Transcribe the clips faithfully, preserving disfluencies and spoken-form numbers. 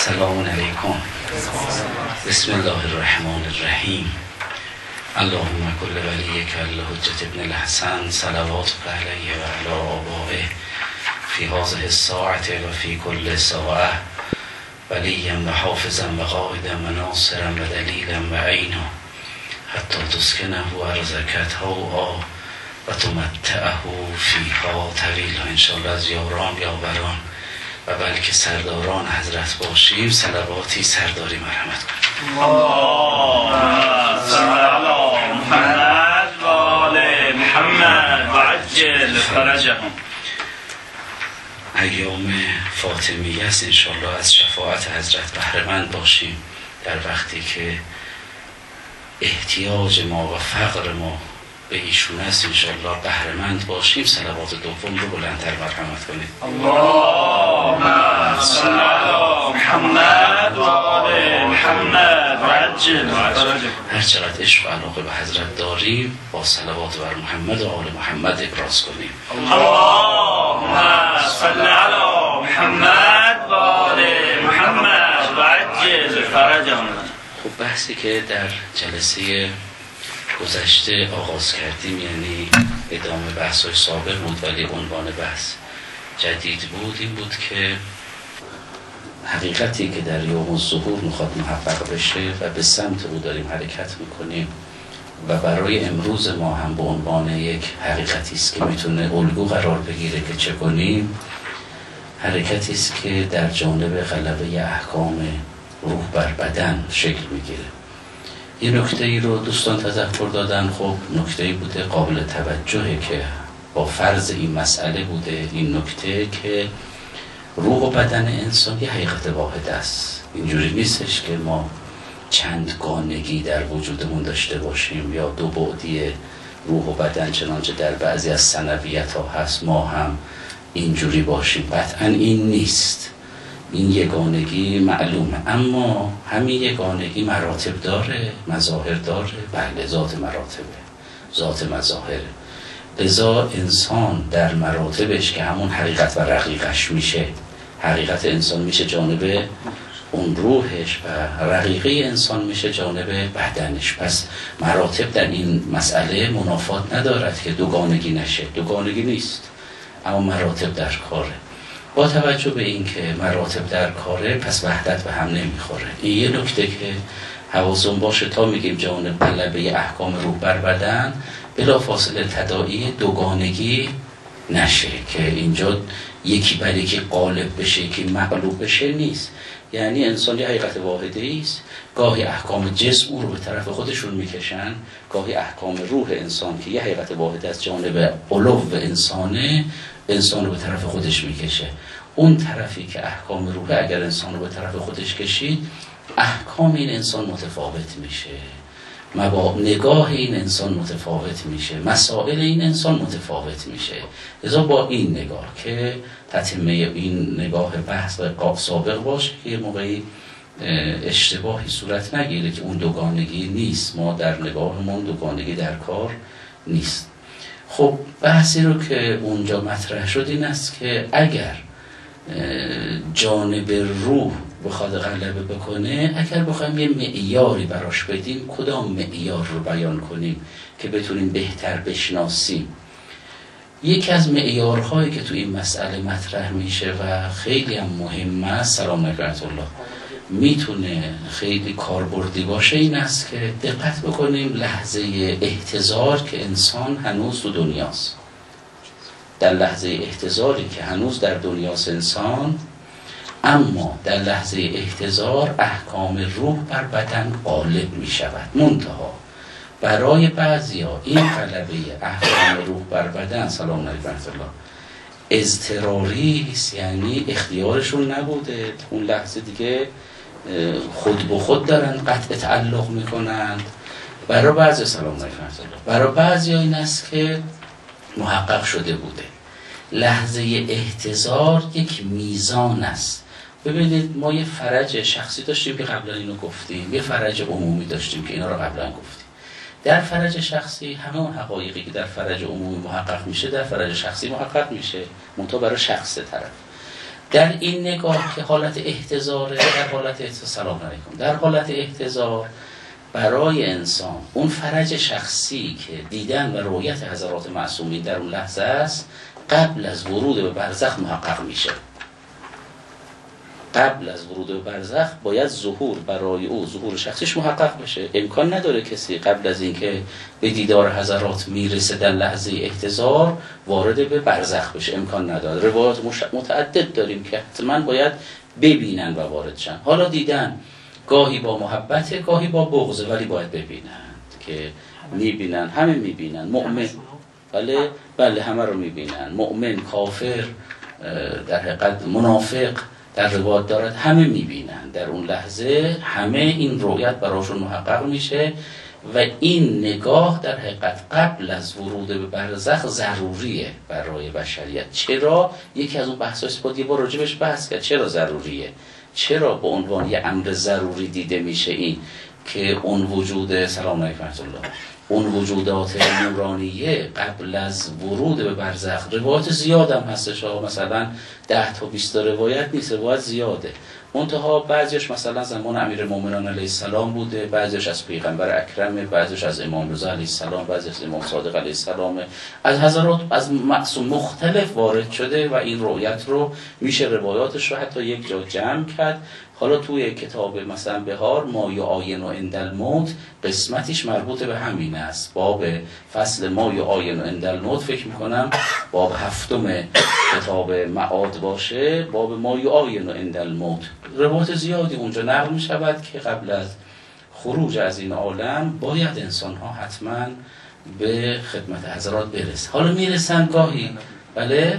سلام علیکم. بسم الله الرحمن الرحیم. اللهم کل ولیک الحجة ابن الحسن صلواتک علیه و علی آبائه فی هذه الساعة و فی کل ساعة ولیا و حافظا و قائدا و ناصرا و دلیلا و عینا حتی تسکنه و ارزکتها و تمتعه فیها طویلا. انشاءالله از یاران یاوران و بلکه سرداران حضرت باشیم. صلواتی سرداری مرحمت کنیم. اللهم صل علی محمد و آل محمد و عجل فرجهم. ایام فاطمیه است، انشاءالله از شفاعت حضرت بهره‌مند باشیم در وقتی که احتیاج ما و فقر ما به ایشون است. انشاءالله بهره‌مند باشیم. صلوات دوم رو بلندتر مرحمت کنید. اللهم صل علی محمد و آل محمد و عجل فرجهم. هر چقدر عشق و علاقه به حضرت داریم با صلوات بر محمد و آل محمد ابراز کنیم. اللهم صل علی محمد و آل محمد و عجل فرجهم. خب بحثی که در جلسه گذشته آغاز کردیم، یعنی ادامه بحث‌های سابق بود ولی عنوان بحث جدید بود، این بود که حقیقتی که در یوم الظهور میخواد محقق بشه و به سمت او داریم حرکت میکنیم و برای امروز ما هم به عنوان یک حقیقتی است که میتونه الگو قرار بگیره که چه کنیم، حرکتی است که در جانب غلبه احکام روح بر بدن شکل میگیره. این نکته ای رو دوستان تذکر دادن. خب نکته ای بوده قابل توجهه که با فرض این مسئله بوده، این نکته که روح و بدن انسان یه حقیقت واحد است. اینجوری نیستش که ما چند گانگی در وجودمون داشته باشیم یا دو بعدی روح و بدن چنانچه در بعضی از ثنویت ها هست ما هم اینجوری باشیم. قطعا این نیست. این یگانگی معلومه، اما همین یگانگی مراتب داره، مظاهر داره. بله، ذات مراتبه، ذات مظاهره. لذا انسان در مراتبش که همون حقیقت و رقیقش میشه، حقیقت انسان میشه جانب اون روحش و رقیقه انسان میشه جانب بدنش. پس مراتب در این مسئله منافات ندارد که دوگانگی نشه. دوگانگی نیست، اما مراتب در کاره. با توجه به این که مراتب در کاره، پس وحدت به هم نمیخوره. این یه نکته که حواسون باشه تا میگیم جانب غلبه احکام روح بر بدن، بلا فاصله تداعی دوگانگی نشه که اینجا یکی بر یکی غالب بشه که مغلوب بشه نیست. یعنی انسان یه حقیقت واحده است. گاهی احکام جسم او رو به طرف خودشون میکشن، گاهی احکام روح انسان که یه حقیقت واحده از جانب علو انسانه، انسان رو به طرف خودش میکشه. اون طرفی که احکام روح اگر انسان رو به طرف خودش کشید، احکام این انسان متفاوت میشه، مبا... نگاه این انسان متفاوت میشه، مسائل این انسان متفاوت میشه. لذا با این نگاه که تتمه این نگاه بحث و سابق باشه که موقعی اشتباهی صورت نگیره که اون دوگانگی نیست. ما در نگاهمون دوگانگی در کار نیست. خب بحثی رو که اونجا مطرح شد این است که اگر جانب روح بخواد غلبه بکنه، اگر بخوایم یه معیاری براش بدیم، کدام معیار رو بیان کنیم که بتونیم بهتر بشناسیم؟ یکی از معیارهایی که تو این مسئله مطرح میشه و خیلی هم مهمه است، سلام علیکم الله، میتونه خیلی کاربردی باشه، این است که دقت بکنیم لحظه احتضار که انسان هنوز تو دنیاست. در لحظه احتضاری که هنوز در دنیاست انسان، اما در لحظه احتضار احکام روح بر بدن غالب می شود. منتها برای بعضیا این غلبه احکام روح بر بدن، سلام علیکم الله، اضطراری است. یعنی اختیارشون نبوده، اون لحظه دیگه خود به خود دارن قطع تعلق میکنند. برای بعضی سلام علیکم الله، برای بعضی این است که محقق شده بوده. لحظه احتضار یک میزان است. ببینید ما یه فرج شخصی داشتیم که قبلا اینو گفتیم، یه فرج عمومی داشتیم که اینا رو قبلا گفتیم. در فرج شخصی همه اون حقایقی که در فرج عمومی محقق میشه در فرج شخصی محقق میشه، منتها برای شخص طرف. در این نگاه که حالت احتضاره، در حالت احتضار، سلام علیکم، در حالت احتضار برای انسان اون فرج شخصی که دیدن و رؤیت حضرات معصومین در اون لحظه است قبل از ورود به برزخ محقق میشه. قبل از ورود به برزخ باید ظهور برای او، ظهور شخصیش محقق بشه. امکان نداره کسی قبل از اینکه به دیدار حضرات میرسه در لحظه احتضار وارد به برزخ بشه، امکان نداره. روایات متعدد داریم که حتما باید ببینن و وارد شن. حالا دیدن گاهی با محبت، گاهی با بغض، ولی باید ببینن که میبینن، همه میبینن. مؤمن بله بله همه رو میبینن، مؤمن، کافر، در حقیقت منافق در روایت دارد، همه میبینن. در اون لحظه همه این رؤیت براشون محقق میشه و این نگاه در حقیقت قبل از ورود به برزخ ضروریه برای بشریت. چرا؟ یکی از اون بحث‌های بود یه بار راجبش بحث کرد. چرا ضروریه؟ چرا به عنوان یه امر ضروری دیده میشه این که اون وجود، سلام علیکم ورحمة الله، اون وجودات نورانیه قبل از ورود به برزخ، روایت زیاد هم هستش، مثلا ده تا بیست تا روایت نیست، روایت زیاده. منتها بعضیش مثلا زمان امیرالمومنین علیه السلام بوده، بعضیش از پیغمبر اکرمه، بعضیش از امام رضا علیه السلام، بعضیش از امام صادق علیه السلام، از حضرات از معصوم مختلف وارد شده و این رؤیت رو میشه روایاتش رو حتی یک جا جمع کرد. حالا توی کتاب مثلا بهار ما یعاین عند الموت قسمتیش مربوط به همین است. باب فصل ما یعاین عند الموت فکر میکنم باب هفتم کتاب معاد باشه، باب ما یعاین عند الموت. روایت زیادی اونجا نقل میشود که قبل از خروج از این عالم باید انسان ها حتما به خدمت حضرات برسن. حالا میرسن گاهی بله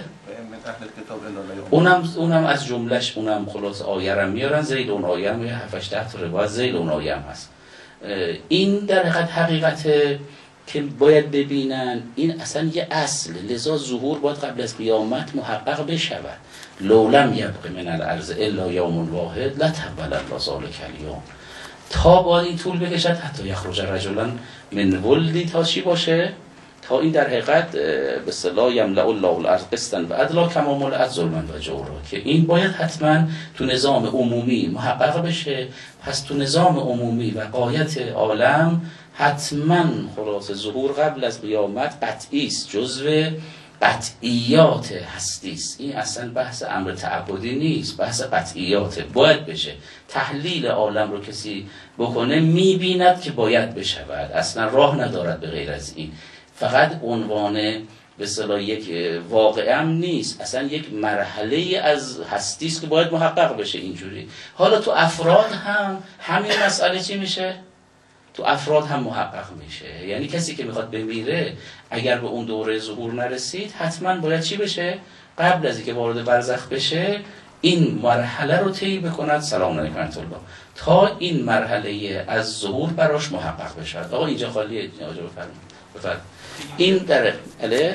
اونم اونم از جملهش اونم خلاص آیه رو میارن، زید اون آیه هم یه هفت هشت تا روایت زید اون آیه هم هست. این در حقیقت حقیقت که باید ببینن، این اصلا یه اصل، لذا ظهور باید قبل از قیامت محقق بشود. لولم یبقی من الارض الا یوم واحد لتقبل الله ذلک الیوم. تا باید این طول بکشد حتی یخرج رجلا من ولدی، تا چی باشه؟ تا این در حقیقت به اصطلاح یملأ الله الارض قسطا و عدلا کما ملئت ظلما و جورا، که این باید حتما تو نظام عمومی محقق بشه. پس تو نظام عمومی و غایت عالم حتما خلاص ظهور قبل از قیامت قطعی است، جزو قطعیات هستی است. این اصلا بحث امر تعبدی نیست، بحث قطعیات باید بشه. تحلیل عالم رو کسی بکنه میبیند که باید بشود، اصلا راه ندارد به غیر از این. فقط عنوان به اصطلاح یک واقعه هم نیست، اصلا یک مرحله از هستی است که باید محقق بشه اینجوری. حالا تو افراد هم همین مسئله چی میشه؟ تو افراد هم محقق میشه. یعنی کسی که میخواد بمیره اگر به اون دوره ظهور نرسید حتما باید چی بشه؟ قبل از اینکه وارد برزخ بشه این مرحله رو طی بکند، سلام علیکم ورحمة الله، تا این مرحله از ظهور براش محقق بشه. آقا اینجا خالیه، آقا بفرمایید. بفرمایید. این در اله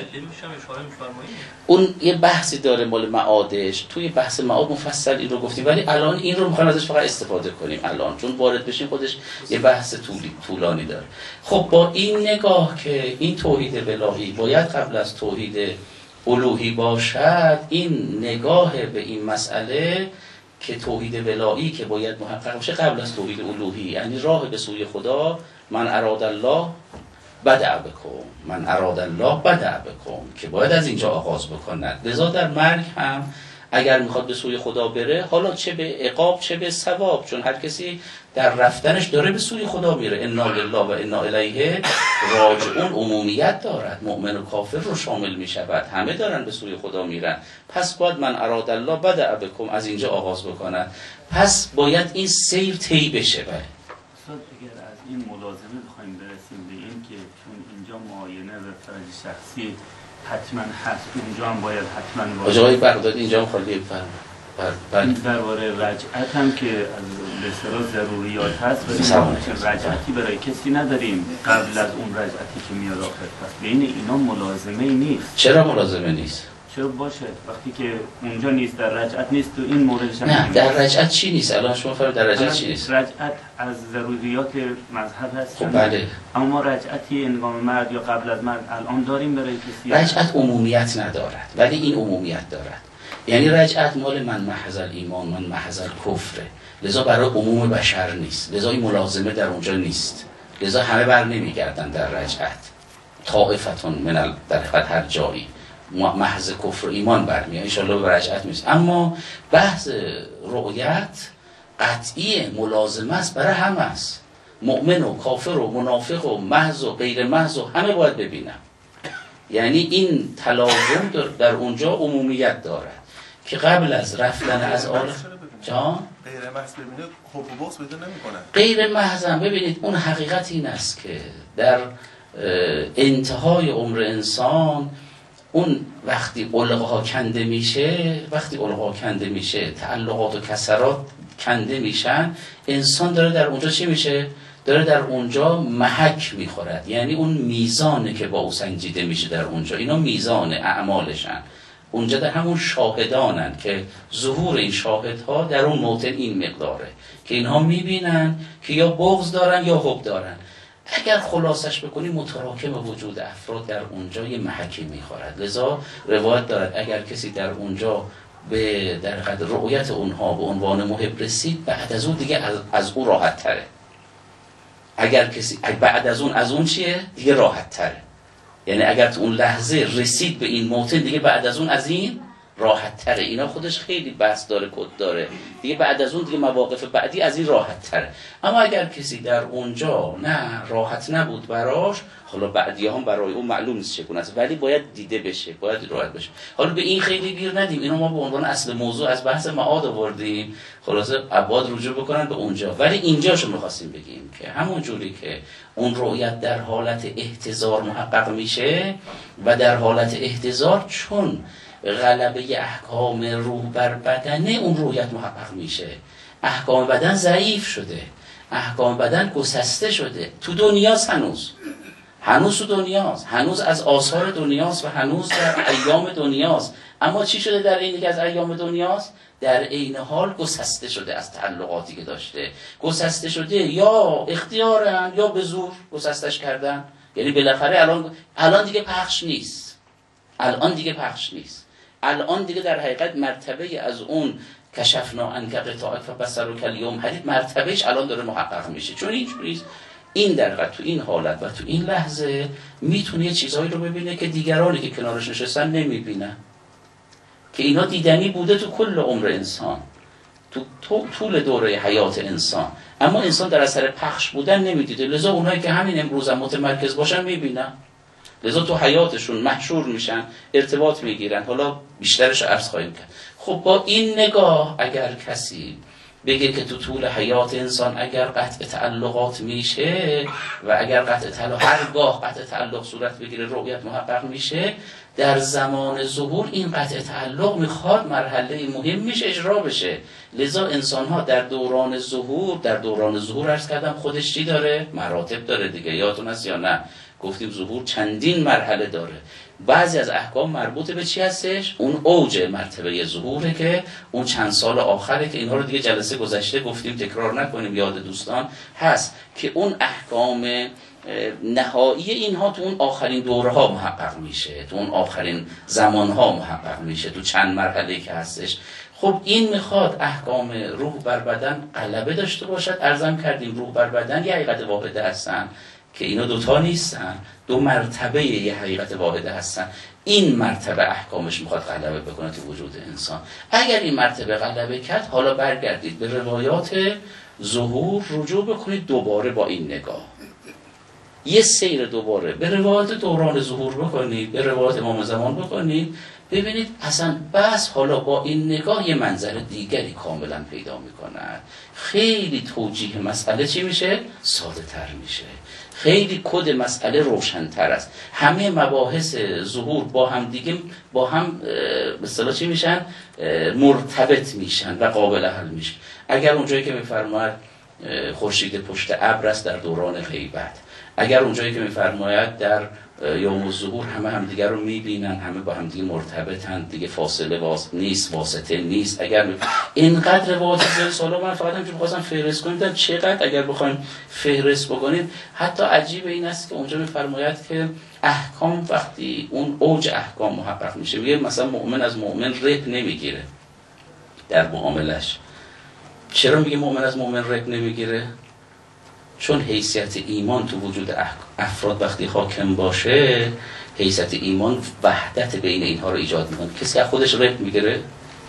اون یه بحثی داره مال معادش، توی بحث معاد مفصل این رو گفتیم، ولی الان این رو میخوایم ازش فقط استفاده کنیم الان، چون وارد بشیم خودش یه بحث طولی طولانی داره. خب با این نگاه که این توحید الهی باید قبل از توحید الوهی باشد، این نگاه به این مسئله که توحید الهی که باید محقق باشه قبل از توحید الوهی، یعنی راه به سوی خدا، من اراد الله بدع بکن، من اراد الله بدع بکن، که باید از اینجا آغاز بکند. لذا در مرگ هم اگر میخواد به سوی خدا بره، حالا چه به عقاب چه به ثواب، چون هر کسی در رفتنش داره به سوی خدا میره، انا لله و انا الیه راجعون عمومیت دارد، مؤمن و کافر رو شامل میشود، همه دارن به سوی خدا میرن. پس باید من اراد الله بدع بکن از اینجا آغاز بکند. پس باید این سیر طی بشه. بله اگر از این ملازمه بخوایم برسیم به این که چون اینجا معاینه و فرج شخصی حتما هست، اونجا هم باید حتما باشه. آقای بغداد اینجا هم خالی بفرمایید. این درباره رجعت هم که به اصطلاح ضروریات هست، ولی رجعتی برای کسی نداریم قبل از اون رجعتی که میاد آخر. پس بین اینا ملازمه ای نیست. چرا ملازمه نیست؟ چرا باشه وقتی که اونجا نیست، در رجعت نیست، تو این موردش هم نه در رجعت چی نیست؟ الان شما فرمایید در رجعت چی نیست؟ رجعت از ضروریات مذهب هست. خب بله. اما ما رجعتی انگام مرد یا قبل از مرد الان داریم برای کسی؟ رجعت عمومیت ندارد، ولی این عمومیت دارد. یعنی رجعت مال من محض ایمان من محض کفره، لذا برای عموم بشر نیست، لذا این ملازمه در اونجا نیست، لذا همه بر نمیگردن در رجعت. طائفتون من در حقیقت هر جایی محض کفر و ایمان برمیاد، انشاءالله به رجعت میرسه. اما بحث رؤیت قطعی ملازمه است، برای همه است، مؤمن و کافر و منافق و محض و غیر محض و همه باید ببینن. یعنی این تلازم در اونجا عمومیت دارد که قبل از رفتن از عالم جان غیر محض ببینید حب و بغض پیدا نمی‌کنه. غیر محض هم ببینید اون حقیقت این است که در انتهای عمر انسان اون وقتی علقها کنده میشه، وقتی علقها کنده میشه تعلقات و کسرات کنده میشن، انسان داره در اونجا چی میشه؟ داره در اونجا محک میخورد. یعنی اون میزانه که با او سنجیده میشه در اونجا، اینا میزان اعمالشن، اونجا در همون شاهدانن که ظهور این شاهدها در اون موطن این مقداره که اینها میبینن که یا بغض دارن یا حب دارن. اگر خلاصش بکنی متراکم وجود افراد در اونجا یه محکی میخورد. لذا روایت دارد اگر کسی در اونجا به در قدر رؤیت اونها به عنوان محب رسید، بعد از اون دیگه از, از اون راحت تره. اگر کسی بعد از اون از اون چیه؟ دیگه راحت تره. یعنی اگر تو اون لحظه رسید به این موطن، دیگه بعد از اون از این راحت تره. اینا خودش خیلی بحث داره، کد داره دیگه. بعد از اون دیگه مواقف بعدی از این راحت تره. اما اگر کسی در اونجا نه راحت نبود براش، حالا بعدی هم برای اون معلوم نیست چگونه است، ولی باید دیده بشه، باید راحت بشه. حالا به این خیلی گیر ندیم، اینو ما به عنوان اصل موضوع از بحث معاد آوردیم، خلاصه عباد رجوع بکنن به اونجا. ولی اینجاشو می‌خواستیم بگیم که همون جوری که اون رؤیت در حالت احتضار محقق میشه و در حالت احتضار چون غلبه احکام روح بر بدنه اون رؤیت محقق میشه. احکام بدن ضعیف شده، احکام بدن گسسته شده، تو دنیاست، هنوز هنوز تو دنیاست، هنوز از آثار دنیاست و هنوز در ایام دنیاست. اما چی شده در این که از ایام دنیاست؟ در عین حال گسسته شده از تعلقاتی که داشته، گسسته شده یا اختیارن یا به زور گسستش کردن. یعنی بالاخره الان الان دیگه پخش نیست، الان دیگه پخش نیست، الان دیگه در حقیقت مرتبه از اون کشفنا عنک غطاءک فبصرک الیوم حدید مرتبهش الان داره محقق میشه. چون اینجوریه این در حقیقت تو این حالت و تو این لحظه میتونه یه چیزهایی رو ببینه که دیگرانی که کنارش نشستن نمیبینن، که اینا دیدنی بوده تو کل عمر انسان، تو, تو طول دوره حیات انسان، اما انسان در اثر پخش بودن نمیدیده. لذا اونایی که همین امروز هم متمرکز باشن میبینن، لذا تو حیاتشون محشور میشن، ارتباط میگیرن. حالا بیشترش عرض خواهیم کرد. خب با این نگاه اگر کسی بگه که تو طول حیات انسان اگر قطع تعلقات میشه و اگر قطع تعلق هرگاه قطع تعلق صورت بگیره رؤیت محقق میشه، در زمان ظهور این قطع تعلق میخواد مرحله مهم میشه اجرا بشه. لذا انسان ها در دوران ظهور در دوران ظهور عرض کردم خودش چی داره؟ مراتب داره دیگه، یادتون هست یا نه؟ گفتیم ظهور چندین مرحله داره. بعضی از احکام مربوط به چی هستش؟ اون اوج مرتبه ظهوره که اون چند سال آخره که اینها رو دیگه جلسه گذشته گفتیم، تکرار نکنیم، یاد دوستان هست که اون احکام نهایی اینها تو اون آخرین دوره ها محقق میشه، تو اون آخرین زمان ها محقق میشه، تو چند مرحله که هستش. خب این میخواد احکام روح بر بدن غلبه داشته باشد. عرضم کردیم روح بر بدن یه حقیقت واحده هستن که اینا دوتا نیستن، دو مرتبه یه حقیقت واحده هستن. این مرتبه احکامش میخواد غلبه بکنه تو وجود انسان. اگر این مرتبه غلبه کرد، حالا برگردید به روایات ظهور رجوع بکنید دوباره با این نگاه، یه سیر دوباره به روایات دوران ظهور بکنید، به روایات امام زمان بکنید، ببینید اصلا بس حالا با این نگاه یه منظر دیگری کاملا پیدا میکند. خیلی توجیه مسئله چی میشه؟ ساده تر میشه، خیلی کد مسئله روشن‌تر است. همه مباحث ظهور با هم دیگه با هم به اصطلاح چی میشن؟ مرتبط میشن و قابل حل میشن. اگر اونجایی که میفرماید خورشید پشت ابر است در دوران غیبت، اگر اونجایی که میفرماید در یوم الظهور همه هم دیگر رو میبینن، همه با هم دیگه مرتبطن، دیگه فاصله واس... نیست، واسطه نیست. اگر می... اینقدر روایت زیر سالا من فقط همچون بخواستم فهرست کنیم، چقدر اگر بخوایم فهرست بکنیم. حتی عجیب این است که اونجا میفرماید که احکام وقتی اون اوج احکام محقق میشه، میگه مثلا مؤمن از مؤمن رب نمیگیره در معاملش. چرا میگه مؤمن از مؤمن رب نمیگیره؟ چون حیثیت ایمان تو وجود افراد وقتی حاکم باشه، حیثیت ایمان وحدت بین اینها رو ایجاد میکنه. کسی از خودش رب میگیره؟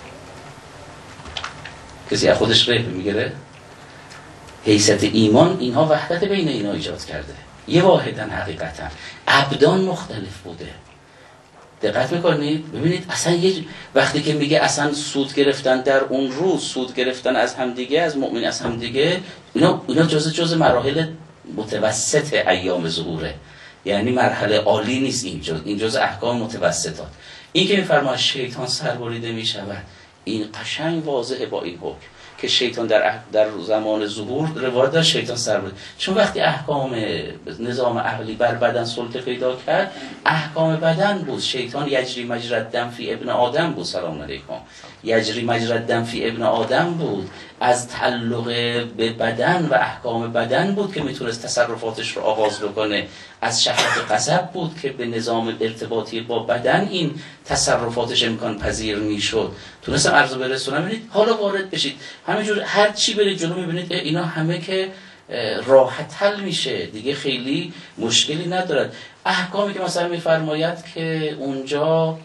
کسی از خودش رب میگیره؟ حیثیت ایمان اینها وحدت بین اینها ایجاد کرده. یه واحدن حقیقتا. ابدان مختلف بوده. دقت میکنید؟ ببینید اصلا یه وقتی که میگه اصلا سود گرفتن در اون روز، سود گرفتن از همدیگه، از مؤمن از همدیگه، اینا اینا جزء جزء مراحل متوسط ایام ظهوره. یعنی مرحله عالی نیست این جزء، این جزء احکام متوسطات. این که میفرماید شیطان سربریده میشود، این قشنگ واضحه با این حکم که شیطان در در زمان ظهور روایت داشت شیطان سربریده. چون وقتی احکام نظام عقلی بر بدن سلطه پیدا کرد، احکام بدن بود. شیطان یجری مجری الدم فی ابن آدم بود. سلام علیکم. یجری مجری الدم فی ابن آدم بود. از تعلق به بدن و احکام بدن بود که میتونست تصرفاتش رو آغاز بکنه. از شهوت غضب بود که به نظام ارتباطی با بدن این تصرفاتش امکان پذیر میشد. تونستم عرض برسونم. ببینید حالا وارد بشید، همینجور هر چی برید جلو میبینید اینا همه که راحت حل میشه دیگه، خیلی مشکلی ندارد. احکامی که مثلا میفرماید که اونجا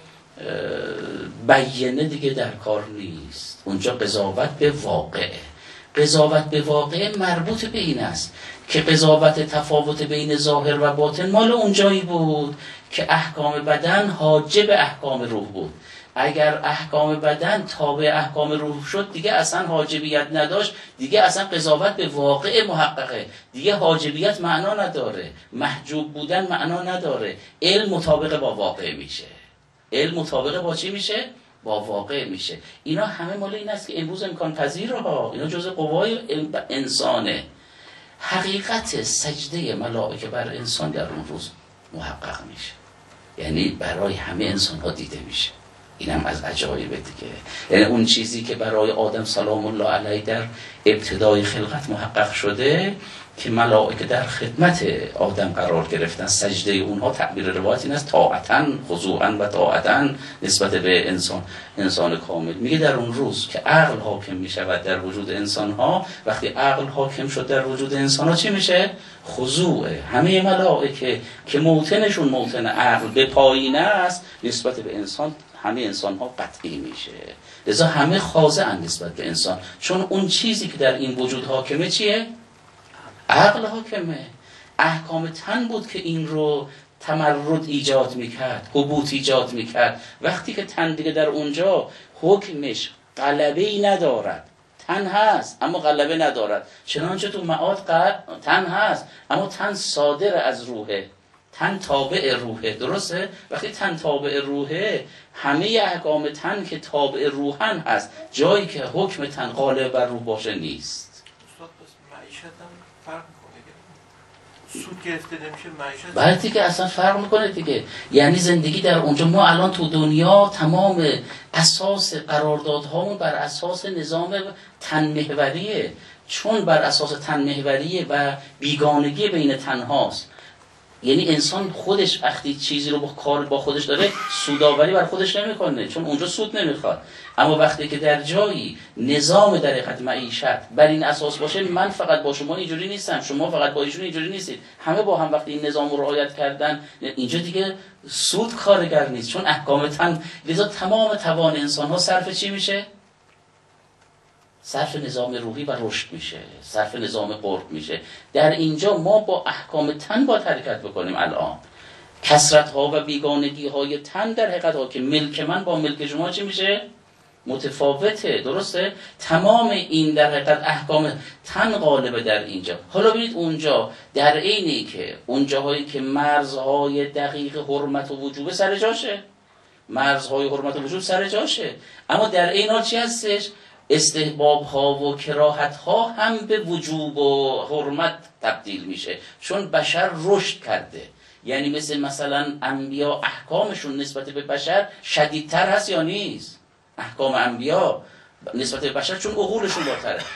بیانه دیگه در کار نیست، اونجا قضاوت به واقع. قضاوت به واقع مربوط به این است که قضاوت تفاوت بین ظاهر و باطن مال اونجایی بود که احکام بدن حاجب احکام روح بود. اگر احکام بدن تابع احکام روح شد دیگه اصلا حاجبیت نداشت، دیگه اصلا قضاوت به واقع محققه، دیگه حاجبیت معنا نداره، محجوب بودن معنا نداره. علم مطابق با واقع میشه. علم مطابق با چی میشه؟ با واقع میشه. اینا همه مال این است که امروز امکان پذیره ها، اینا جزء قوای انسانه. حقیقت سجده ملائکه بر انسان در اون روز محقق میشه، یعنی برای همه انسان ها دیده میشه. اینم از عجایب دیگه. یعنی اون چیزی که برای آدم سلام الله علیه در ابتدای خلقت محقق شده که ملائکه در خدمت آدم قرار گرفتن، سجده اونها تعبیر روایت این است طاعتاً خضوعاً و طاعتاً نسبت به انسان انسان کامل. میگه در اون روز که عقل حاکم میشود در وجود انسان ها، وقتی عقل حاکم شد در وجود انسان ها چی میشه؟ خضوعه. همه ملائکه که موطنشون موطن عقل به پایین است نسبت به انسان، همه انسان ها قطعی میشه. لذا همه خاضعن نسبت به انسان، چون اون چیزی که در این وجود حاکمه چیه؟ عقل حاکمه. احکام تن بود که این رو تمرد ایجاد میکرد، حبوط ایجاد میکرد. وقتی که تن دیگه در اونجا حکمش غلبه‌ای ندارد، تن هست اما غلبه ندارد، چنانچه تو معاد تن هست اما تن صادر از روحه، تن تابع روحه. درسته؟ وقتی تن تابع روحه، همه احکام تن که تابع روحن هست، جایی که حکم تن غالب بر روح باشه نیست. فرق میکنه، سود گرفته نمیشه معیشت. باید دیگه اصلا فرق میکنه دیگه. یعنی زندگی در اونجا، ما الان تو دنیا تمام اساس قراردادهامون بر اساس نظام تن محوریه، چون بر اساس تن محوریه و بیگانگی بین تنهاست. یعنی انسان خودش وقتی چیزی رو با کار با خودش داره سودآوری بر خودش نمیکنه، چون اونجا سود نمیخواد. اما وقتی که در جایی نظام در حقیقت معیشت بر این اساس باشه، من فقط با شما اینجوری نیستم، شما فقط با ایشون اینجوری نیستید، همه با هم وقتی این نظام رو رعایت کردن، اینجا دیگه سود کارگر نیست، چون احکام تن. لذا تمام توان انسان ها صرف چی میشه؟ صرف نظام روحی و رشد میشه، صرف نظام قرب میشه. در اینجا ما با احکام تن باید حرکت بکنیم. الان کثرت ها و بیگانگی های تن در حقیقت ها که ملک من با ملک شما چی میشه؟ متفاوته. درسته؟ تمام این در حقیقت احکام تن غالبه در اینجا. حالا ببینید اونجا در عینی که اونجاهایی که مرزهای دقیق حرمت و وجوب سر جاشه، مرزهای حرمت و وجوب سر جاشه، اما در عین حال چی هستش؟ استحباب ها و کراهت ها هم به وجوب و حرمت تبدیل میشه، چون بشر رشد کرده. یعنی مثل مثلا انبیا احکامشون نسبت به بشر شدیدتر هست یا نیست؟ احکام انبیا نسبت به بشر چون عقولشون بالاتره.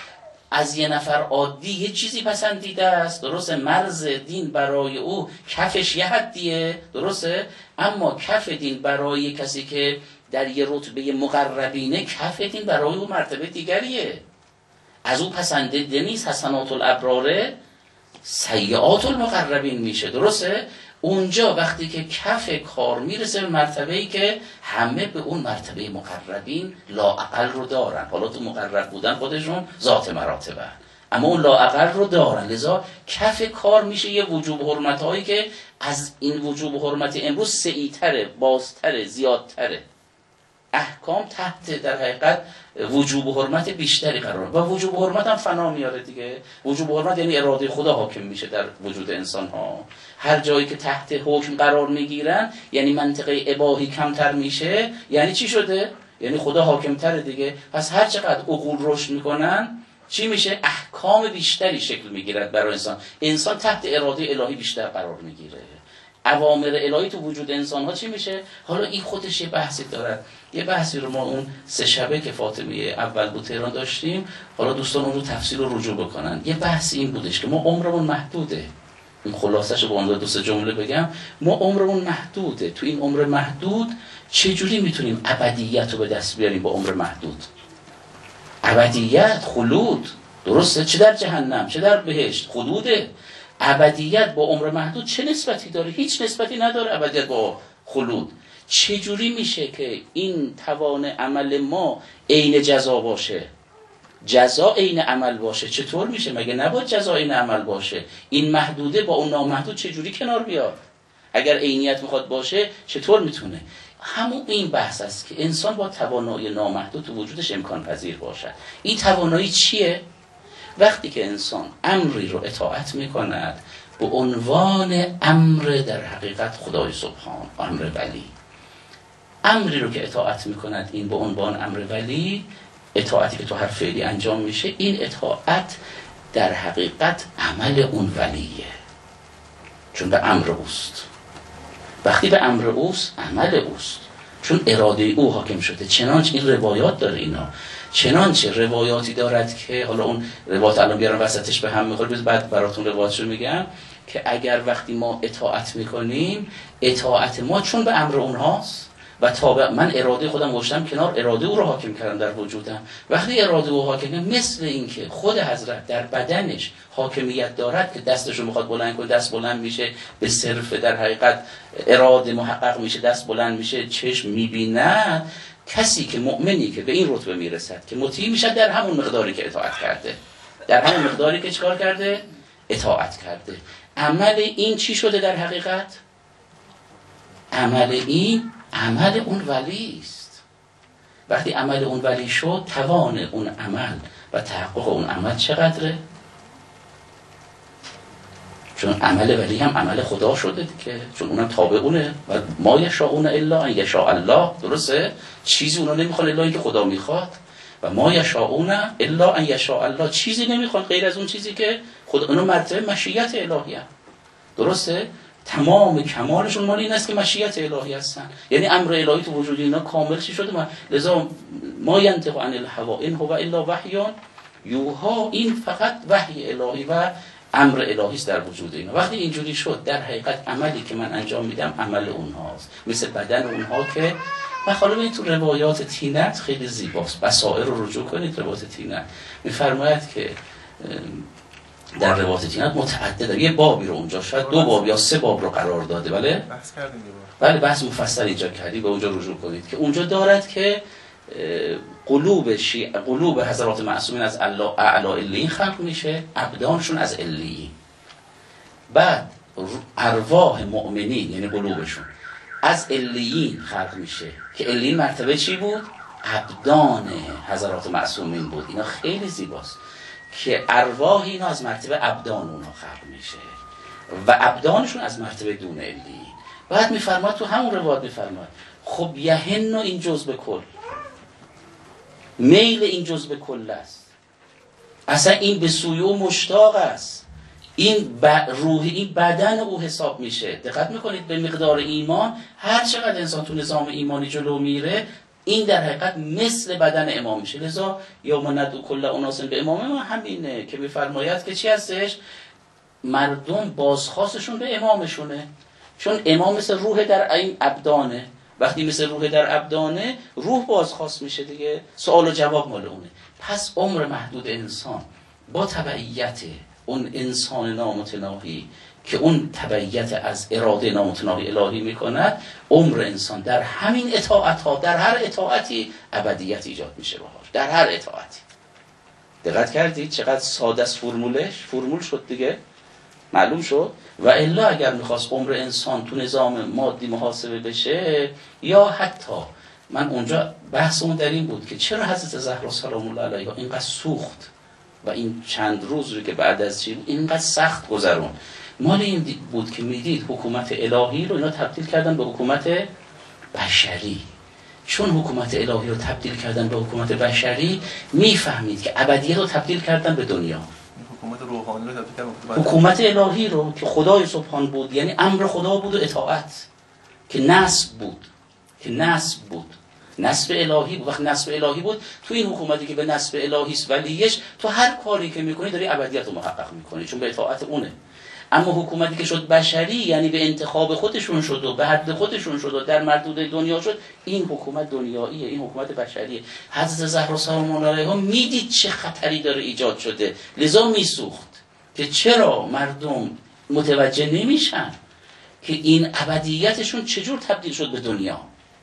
از یه نفر عادی یه چیزی پسندیده است، درسته؟ مرز دین برای او کفش یه حدیه، درسته؟ اما کف دین برای کسی که در یه رتبه مقربینه، کف دین برای او مرتبه دیگریه. از او پسندیده نیست حسنات الابراره سیئات المقربین میشه، درسته؟ اونجا وقتی که کف کار میرسه به مرتبه‌ای که همه به اون مرتبه مقربین لااقل رو دارن. حالا تو مقرب بودن خودشون ذات مراتبه، اما اون لااقل رو دارن. لذا کف کار میشه یه وجوب حرمت‌هایی که از این وجوب حرمت امروز سعی‌تره، بازتره، زیادتره. احکام تحت در حقیقت وجوب حرمت بیشتری قرار و وجوب حرمت هم فنا میاره دیگه. وجوب حرمت یعنی اراده خدا حاکم میشه در وجود انسان ها. هر جایی که تحت حکم قرار میگیرن یعنی منطقه اباحی کمتر میشه. یعنی چی شده؟ یعنی خدا حاکم تره دیگه. پس هر چقدر عقول رشد میکنن چی میشه؟ احکام بیشتری شکل میگیرد برای انسان. انسان تحت اراده الهی بیشتر قرار میگیره. اوامر الهی تو وجود انسان ها چی میشه؟ حالا این خودش یه بحثی دارد. یه بحثی رو ما اون سه شبه که فاطمه اول بود تهران داشتیم، حالا دوستان اون رو تفسیر رو رجوع بکنن. یه بحث این بودش که ما عمرمون محدوده. این خلاصش رو با اون دو سه جمله بگم. ما عمرمون محدوده. تو این عمر محدود چجوری میتونیم ابدیت رو به دست بیاریم با عمر محدود؟ ابدیت، خلود، درسته؟ چه در جهنم چه در بهشت، خلوده. ابدیت با عمر محدود چه نسبتی داره؟ هیچ نسبتی نداره ابدیت با خلود. چجوری میشه که این توان عمل ما عین جزا باشه؟ جزا عین عمل باشه چطور میشه؟ مگه نباید جزا عین عمل باشه؟ این محدوده با اون نامحدود چجوری کنار بیاد؟ اگر عینیت میخواد باشه چطور میتونه؟ همون این بحث است که انسان با توانایی نامحدود تو وجودش امکان پذیر باشد. این توانایی چیه؟ وقتی که انسان امری رو اطاعت میکند به عنوان امر در حقیقت خدای سبحان، امر ولی، امری رو که اطاعت میکند این به عنوان امر ولی، اطاعتی که تو هر فعلی انجام میشه، این اطاعت در حقیقت عمل اون ولیه، چون به امر اوست. وقتی به امر اوست عمل اوست، چون اراده او حاکم شده. چنانچه این روایات داره اینا، چنانچه روایاتی دارد که حالا اون روایات الان بیارم وسطش به هم میخوره، بعد براتون روایاتشو میگم که اگر وقتی ما اطاعت میکنیم، اطاعت ما چون به امر اونهاست و تابع، من اراده خودم گذاشتم کنار، اراده او رو حاکم کردم در وجودم. وقتی اراده او حاکم کردم، مثل اینکه خود حضرت در بدنش حاکمیت دارد که دستش رو میخواد بلند کنه دست بلند میشه، به صرف در حقیقت اراده محقق میشه، دست بلند میشه، چشم میبیند. کسی که مؤمنی که به این رتبه میرسد که مطیع میشه در همون مقداری که اطاعت کرده، در همون مقداری که چیکار کرده؟ اطاعت کرده. عمل این چی شده در حقیقت؟ عمل این عمل اون ولی است. وقتی عمل اون ولی شد، توان اون عمل و تحقق اون عمل چقدره؟ چون عمل ولی هم عمل خدا شده که چون اونم تابع اونه و ما یشاءون الا ان یشاء الله، درسته؟ چیزی اونا نمیخوان الا اینکه خدا میخواد و ما یشاءون الا ان یشاء الله، چیزی نمیخوان غیر از اون چیزی که خدا. اونو مرتبه مشیت الهی هم. درسته؟ تمام کمالشون مال این است که مشیت الهی هستن، یعنی امر الهی تو وجود اینا کامل چی شده. ما لذا ما ینطق عن الهوا ان هو الا وحی یوحی، این فقط وحی الهی و امر الهی است در وجود اینا. وقتی اینجوری شد، در حقیقت عملی که من انجام میدم عمل اونهاست، مثل بدن اونها که و حالا ببینید تو روایات تینت خیلی زیباست. بصائر رو رجوع کنید، روایات تینت میفرماید که در روایات تینت متعدد، یه بابی رو اونجا شاید دو باب یا سه باب رو قرار داده. بله بحث کردیم دیگه. بله بحث مفصل اینجا کردی، به اونجا رجوع کنید که اونجا دارد که قلوب شیع قلوب حضرات معصومین از الله اعلی علیین خلق میشه، ابدانشون از علیین. بعد ارواح مؤمنین یعنی قلوبشون از علیین خلق میشه که علیین مرتبه چی بود؟ ابدان حضرات معصومین بود. اینا خیلی زیباست که ارواح اینا از مرتبه ابدان اونها خلق میشه و ابدانشون از مرتبه دون علیین. بعد میفرماد تو همون روایت میفرماد خب یهن این جزء کل، میل این جزء کل است، اصلا این به سوی او مشتاق است، این روح، این بدن او حساب میشه. دقت میکنید به مقدار ایمان، هر چقدر انسان تو نظام ایمانی جلو میره، این در حقیقت مثل بدن امام میشه. لذا یوم ندعو کل اناس به امام ما همینه که میفرماید که چی هستش؟ مردم بازخواستشون به امامشونه، چون امام مثل روح در این ابدانه. وقتی مثل روح در ابدانه، روح بازخواست میشه دیگه، سوال و جواب مال اونه. پس عمر محدود انسان با تبعیت اون انسان نامتناهی که اون تبعیت از اراده نامتناهی الهی میکند، عمر انسان در همین اطاعت ها، در هر اطاعتی ابدیت ایجاد میشه باهاش، در هر اطاعتی. دقت کردید چقدر ساده است فرمولش؟ فرمول شد دیگه، معلوم شد. و الا اگر میخواست عمر انسان تو نظام مادی محاسبه بشه، یا حتی من اونجا بحثمون در این بود که چرا حضرت زهرا سلام الله علیها اینقدر سوخت و این چند روز رو که بعد از چی اینقدر سخت گذرون، مال این بود که میدید حکومت الهی رو اینا تبدیل کردن به حکومت بشری. چون حکومت الهی رو تبدیل کردن به حکومت بشری، میفهمید که ابدیت رو تبدیل کردن به دنیا. حکومت روحانی رو تبدیل کردن حکومت الهی رو که خدای سبحان بود، یعنی امر خدا بود و اطاعت، که نصب بود، که نصب بود، نصب الهی بود. وقتی نصب الهی بود، تو این حکومتی که به نصب الهی است ولیش، تو هر کاری که میکنی داری ابدیت رو محقق میکنی، چون به اطاعت اونه. اما حکومتی که شد بشری، یعنی به انتخاب خودشون شد و به حد خودشون شد و در مردود دنیا شد، این حکومت دنیاییه، این حکومت بشریه. حضرت زهرا سلام الله علیها میدید چه خطری داره ایجاد شده، لذا میسوخت که چرا مردم متوجه نمیشن که این ابدیتشون چجور تبدیل شد به دنیا.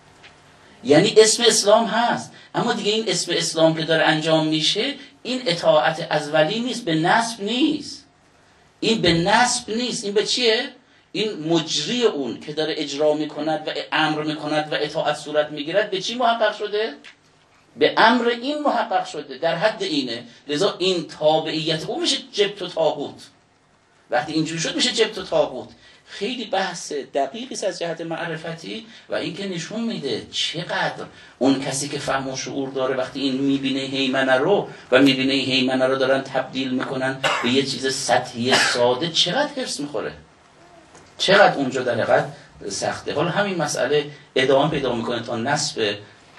یعنی اسم اسلام هست، اما دیگه این اسم اسلام که داره انجام میشه، این اطاعت از ولی نیست، به نصب نیست، این به نصب نیست، این به چیه؟ این مجری اون که داره اجرا میکند و امر میکند و اطاعت صورت میگیرد، به چی محقق شده؟ به امر این محقق شده، در حد اینه. لذا این تابعیت اون میشه جبت و طاغوت. وقتی اینجوری شد میشه جبت و طاغوت. خیلی بحث دقیقی است از جهت معرفتی و این که نشون میده چقدر اون کسی که فهم و شعور داره وقتی این میبینه هیمنه رو و میبینه هیمنه رو دارن تبدیل میکنن به یه چیز سطحی ساده، چقدر حرص میخوره، چقدر اونجا در حقیقت سخته. حالا همین مسئله ادامه پیدا میکنه تا نسب به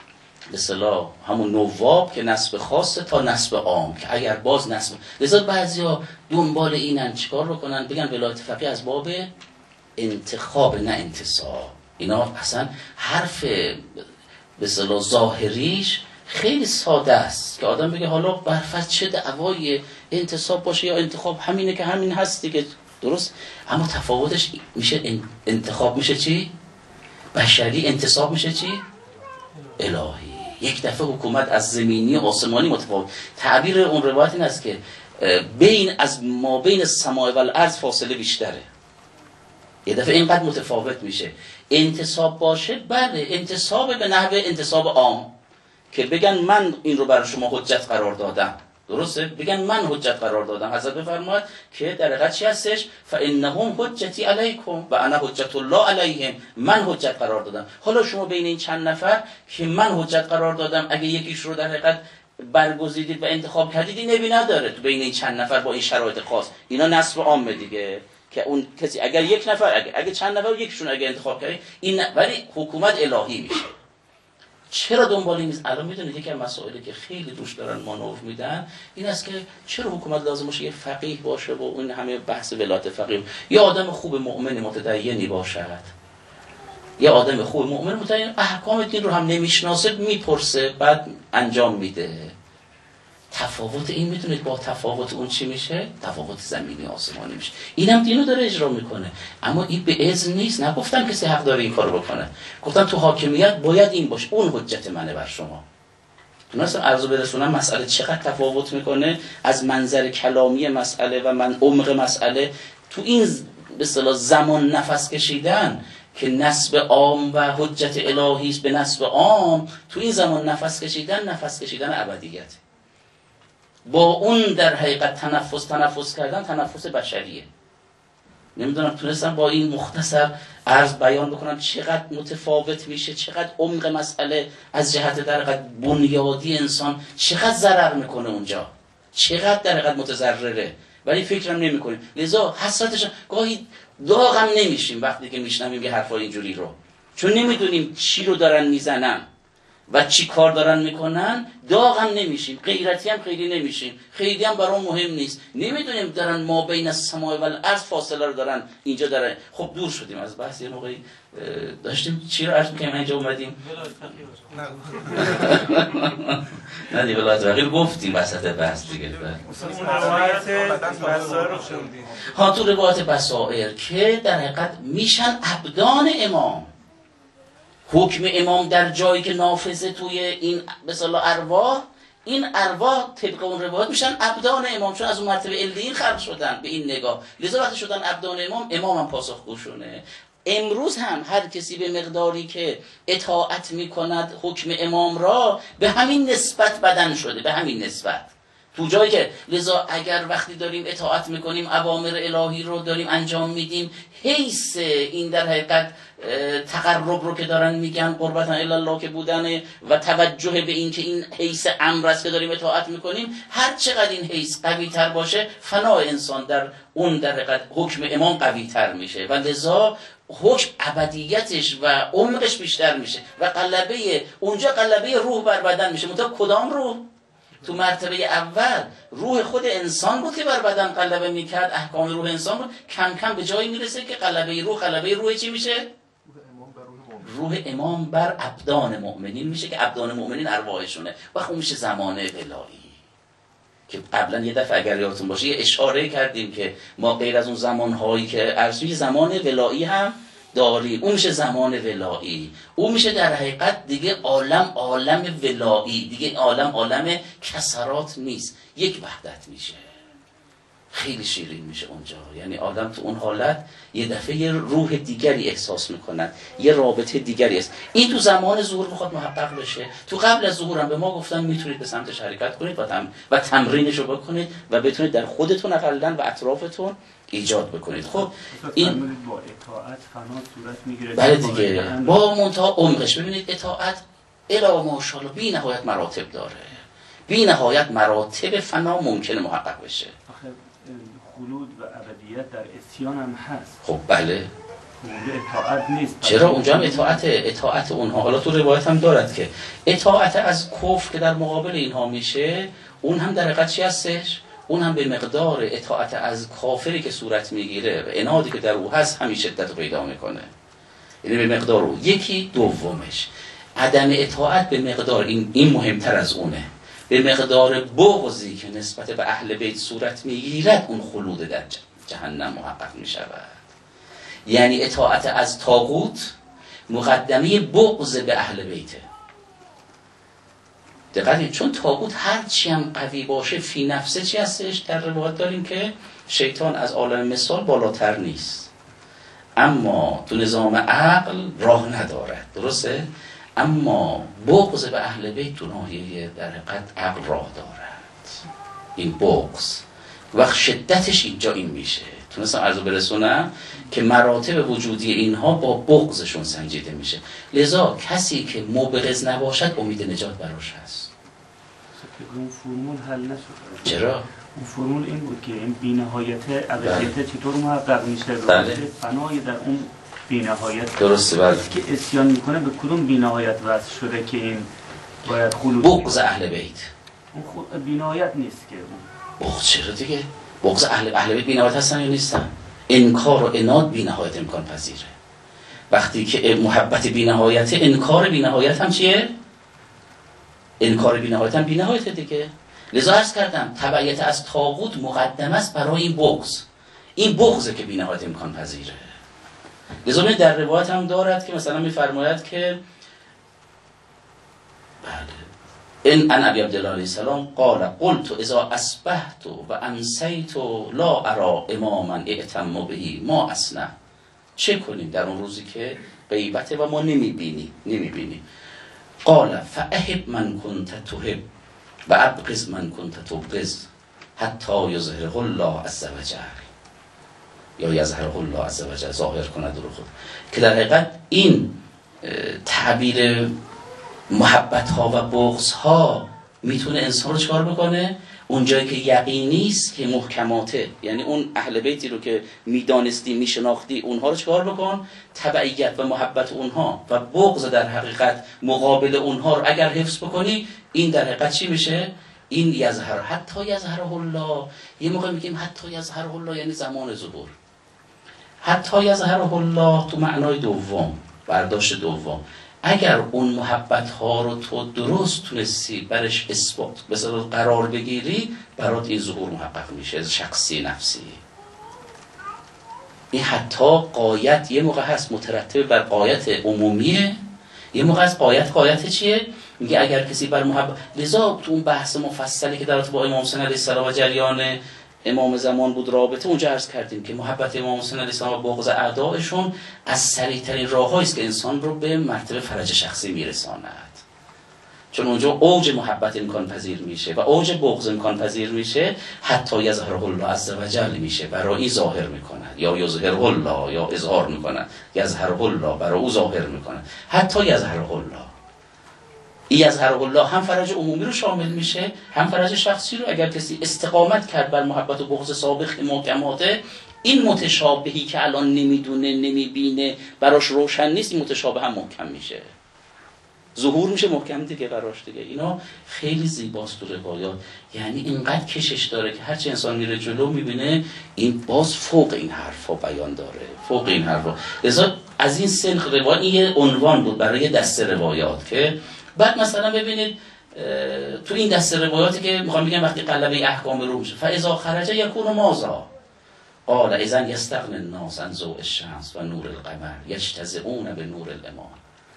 اصطلاح همون نواب که نسب خاصه تا نسب عام، که اگر باز نسب، لذا بعضیا دنبال اینن چیکار رو کنن، بگن ولایت فقیه از باب انتخاب نه انتصاب. اینا اصلا حرف به اصطلاح ظاهریش خیلی ساده است که آدم بگه حالا برفت چه دعوای انتصاب باشه یا انتخاب، همینه که همین هست دیگه، درست. اما تفاوتش میشه انتخاب میشه چی؟ بشری، انتصاب میشه چی؟ الهی. یک دفعه حکومت از زمینی و آسمانی متفاوت. تعبیر اون روایت این است که بین از ما بین السماء و الارض فاصله بیشتره. یه دفعه اینقدر متفاوت میشه. انتصاب باشه، بله انتصاب به نحو انتصاب عام که بگن من این رو برای شما حجت قرار دادم، درسته؟ بگن من حجت قرار دادم. حضرت بفرماید که در حقیقت چی هستش؟ فانهم حجتی علیکم و انا حجت الله علیهم، من حجت قرار دادم. حالا شما بین این چند نفر که من حجت قرار دادم، اگه یکیش رو در حقیقت برگزیدید و انتخاب کردید، این نبی نداره تو بین این چند نفر با این شرایط خاص. اینا نصب عامه دیگه، که اون کسی اگر یک نفر اگر, اگر چند نفر یکیشون اگر انتخاب کردید این، ولی حکومت الهی میشه. چرا دنبال این نیست؟ الان میدونید یکی از مسائلی که خیلی روش دارن مانور میدن این است که چرا حکومت لازم باشه یه فقیه باشه و اون همه بحث ولایت فقیه، یا آدم خوب مؤمن متدینی باشد، یا آدم خوب مؤمن متدین احکام دین رو هم نمیشناسه، میپرسه بعد انجام میده. تفاوت این میدونید با تفاوت اون چی میشه؟ تفاوت زمینی آسمانی میشه. اینم دینو داره اجرا میکنه، اما این به اذن نیست. نگفتم کسی حق داره این کارو بکنه، گفتم تو حاکمیت باید این باشه، اون حجت منه بر شما. تونستم عرضو برسونم مسئله چقدر تفاوت میکنه از منظر کلامی مسئله و من عمق مسئله. تو این به اصطلاح زمان نفس کشیدن که نسب عام و حجت الهی است به نسب عام، تو این زمان نفس کشیدن نفس کشیدن ابدیت، با اون در حقیقت تنفس تنفس کردن تنفس بشریه. نمیدونم تونستم با این مختصر عرض بیان بکنم چقدر متفاوت میشه، چقدر عمق مسئله از جهت در حقیقت بنیادی انسان چقدر ضرر میکنه اونجا، چقدر در حقیقت متضرره، ولی فکرم نمیکنیم. لذا حسرتش گاهی داغم نمیشیم وقتی که میشنویم یه حرفای اینجوری رو، چون نمیدونیم چی رو دارن میزنن. و چی کار دارن میکنن داغ هم نمیشیم، غیرتی هم خیلی نمیشیم، خیلی هم برام مهم نیست، نمیدونیم دارن ما بین السماء و الارض فاصله رو دارن اینجا دارن. خب دور شدیم از بحث. یه موقعی داشتیم چی رو عرض میکنیم اینجا اومدیم نه دیگه ولایت فقیه گفتیم وسط بحث دیگه. ها تو روایت بصائر که در حقیقت میشن ابدان امام. حکم امام در جایی که نافذه توی این به اصطلاح ارواح، این ارواح طبق اون روایت میشن ابدان امام، چون از اون مرتبه علیین خلق شدن به این نگاه. لذا وقتی شدن ابدان امام، امام هم پاسخگوشونه. امروز هم هر کسی به مقداری که اطاعت میکند حکم امام را، به همین نسبت بدن شده، به همین نسبت. تو جایی که لذا اگر وقتی داریم اطاعت میکنیم اوامر الهی رو داریم انجام میدیم، حیث این در حقیقت تقرب رو که دارن میگن قربتا الی الله که بودن و توجه به این که این حیث امر است که داریم اطاعت میکنیم، هر چقدر این حیث قوی تر باشه فنا انسان در اون در حقیقت حکم امام قوی تر میشه و لذا حکم ابدیتش و عمقش بیشتر میشه و غلبه اونجا غلبه روح بر بدن میشه. منتها کدام روح؟ تو مرتبه اول روح خود انسان بود که بر بدن غلبه میکرد، احکام روح انسان بود. کم کم به جایی میرسه که غلبه روح غلبه روح چی میشه؟ روح امام بر ابدان مؤمنین میشه که ابدان مؤمنین ارواحشونه و خب میشه زمانه ولایی که قبلا یه دفعه اگر یادتون باشه یه اشاره کردیم که ما غیر از اون زمانهایی که عرضی زمان ولایی هم داریم. اون میشه زمان ولایی، اون میشه در حقیقت دیگه عالم عالم ولایی، دیگه عالم عالم کسرات نیست، یک وحدت میشه. خیلی شیرین میشه اونجا. یعنی آدم تو اون حالت یه دفعه یه روح دیگری احساس میکنن، یه رابطه دیگری است. این تو زمان ظهور میخواد محقق بشه. تو قبل از ظهور هم به ما گفتن میتونید به سمتش حرکت کنید و, تم... و تمرینش رو بکنید و بتونید در خودتون اقلن و اطرافتون ایجاد بکنید. خب این با اطاعت فنا صورت میگیره. بله دیگه، با منتها عمقش. ببینید اطاعت الا ماشاءالله بی نهایت مراتب داره، بی نهایت مراتب فنا ممکنه محقق بشه. آخه خلود و ابدیت در اسیان هم هست. خب بله، اطاعت نیست. چرا اونجا هم اطاعت اطاعت اونها. حالا تو روایت هم دارد که اطاعت از کفر که در مقابل اینها میشه، اون هم در حقیقت چی هستش؟ اون هم به مقدار اطاعت از کافری که صورت میگیره و عنادی که در او هست همین شدت رو پیدا میکنه. یعنی به مقدار او. یکی دومش عدم اطاعت به مقدار این این مهمتر از اونه، به مقدار بغضی که نسبت به اهل بیت صورت میگیرد، اون خلود در جهنم محقق میشود. یعنی اطاعت از طاغوت مقدمه بغض به اهل بیته. دقیقاً چون طاغوت هر چی هم قوی باشه فی نفسه چی هستش؟ در روایت داریم که شیطان از عالم مثال بالاتر نیست، اما تو نظام عقل راه ندارد، درسته؟ اما بغض به اهل بیت تو ناحیه در حقیقت عقل راه دارد. این بغض وقت شدتش اینجا این میشه. تونستم عرض برسونم که مراتب وجودی اینها با بغضشون سنجیده میشه. لذا کسی که مبغض نباشد امید نجات براش هست. اون فرمول حل نشد. چرا؟ اون فرمول این بود که این بی‌نهایت ابدیت چطور محقق میشه؟ بله. فنای در اون بی‌نهایت. درسته. بله. که اسیان میکنه به کدوم بی‌نهایت وصل شده که این باید خلود؟ بغض اهل بیت. اون بی‌نهایت نیست که اون. بغض چرا دیگه؟ بغض اهل اهل بیت بی‌نهایت هستن یا نیستن؟ انکار و عناد بی‌نهایت امکان پذیره. وقتی که محبت بی‌نهایت، انکار بی‌نهایت هم چیه؟ انکار بی‌نهایت هم بی‌نهایت دیگه. لذا عرض کردم تبعیت از طاغوت مقدم است برای این بغض. این بغضه که بی‌نهایت امکان پذیره. لذا در روایت هم دارد که مثلا می‌فرماید که بله ان ان ابی عبدالله علیه السلام قال قلت اذا اصبحت و امسیت لا ارى اماما اعتم به ما اصنع. چه کنیم در اون روزی که غیبته و ما نمی‌بینیم نمی‌بینیم. قال فاحب من كنت تحب و ابغض من كنت تبغض حتی یظهره الله عز وجل، یا یظهره الله عز وجل، ظاهر کند رو خود. که در حقیقت این تعبیر محبت ها و بغض ها میتونه انسان رو چکار بکنه؟ اون جایی که یقینی است که محکماته، یعنی اون اهل بیتی رو که میدانستی میشناختی اونها رو چکار بکن؟ تبعیت و محبت اونها و بغض در حقیقت مقابل اونها رو اگر حفظ بکنی، این در حقیقت چی میشه؟ این یظهر، حتی یظهره الله. یه موقع میگیم حتی یظهره الله یعنی زمان ظهور. حتی یظهره الله تو معنای دوم، برداشت دوم، اگر اون محبت ها رو تو درست تونستی برش اثبات مثلا قرار بگیری، برات این ظهور محقق میشه، شخصی نفسی. این حتی قایت یه موقع هست مترتب بر قایت عمومیه، یه موقع از قایت قایت چیه؟ میگه اگر کسی بر محبت، لذا تو اون بحث مفصلی که در رابطه با امام حسین علیه السلام و جریان امام زمان بود رابطه، اونجا عرض کردیم که محبت امام حسین علیه السلام و بغض اعدائشون از سریع‌ترین راه‌هایی است که انسان رو به مرتبه فرج شخصی میرساند، چون اونجا اوج محبت امکان پذیر میشه و اوج بغض امکان پذیر میشه. حتی یظهر الله عز و جل میشه، برای این ظاهر میکنه، یا یظهر الله یا اظهار میکنه، یظهر الله برای او ظاهر میکنه. حتی یظهر الله، این یظهر الله هم فرج عمومی رو شامل میشه، هم فرج شخصی رو. اگر کسی استقامت کرد بر محبت و بغض سابق محکماته، این متشابهی که الان نمیدونه نمیبینه براش روشن نیست، این متشابه هم محکم میشه، ظهور میشه محکم دیگه براش دیگه. اینا خیلی زیباست تو روایات، یعنی اینقدر کشش داره که هرچی انسان میره جلو میبینه این باز فوق این حرفا بیان داره، فوق این حرفا. لذا از این سنخ روایات این یه عنوان بود برای دسته روایات. که بعد مثلا ببینید تو این دسته روایاتی که میخوام بگم وقتی غلبه احکام روح میشه، فاذا خرج یکون ماذا قال اذا یستغنی الناس عن ضوء الشمس و نور القمر یجتزئون به نور الامام.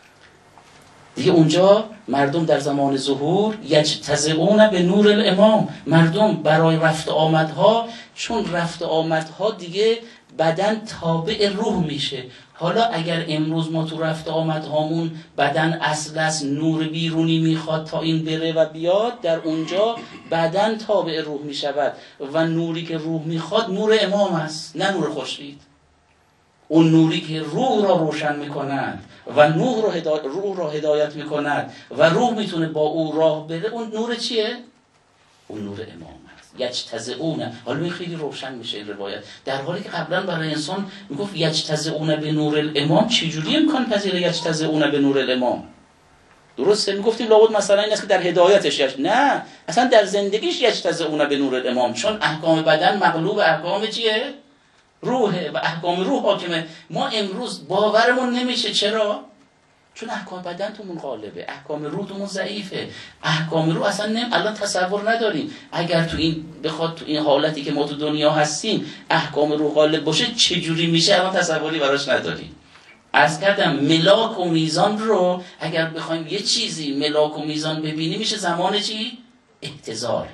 دیگه اونجا مردم در زمان ظهور یجتزئون به نور الامام، مردم برای رفت آمدها، چون رفت آمدها دیگه بدن تابع روح میشه. حالا اگر امروز ما تو رفت آمدهامون بدن اصل است، نور بیرونی میخواد تا این بره و بیاد، در اونجا بدن تابع روح میشود و نوری که روح میخواد نور امام است، نه نور خورشید. اون نوری که روح را روشن میکند و نور را هدایت، روح را هدایت میکند و روح میتونه با او راه بره، اون نور چیه؟ اون نور امام است. یجتزئون، حالا می خیلی روشن میشه این روایت، در حالی که قبلا برای انسان میگفت یجتزئون به نور الامام. چجوری امکان پذیره یجتزئون به نور الامام؟ درسته میگفتیم لابد مثلا این است که در هدایتش یج... نه، اصلا در زندگیش یجتزئون به نور الامام، چون احکام بدن مغلوب احکام چیه؟ روحه و احکام روح حاکمه. ما امروز باورمون نمیشه، چرا؟ چون احکام بدن تومون غالبه، احکام روح تومون ضعیفه. احکام روح اصلا نم الان تصور نداریم. اگر تو این بخواد تو این حالتی که ما تو دنیا هستیم احکام روح غالب باشه چجوری میشه الان تصوری براش نداریم. عرض کردم ملاک و میزان رو اگر بخوایم یه چیزی ملاک و میزان ببینیم میشه زمان چی؟ احتضار.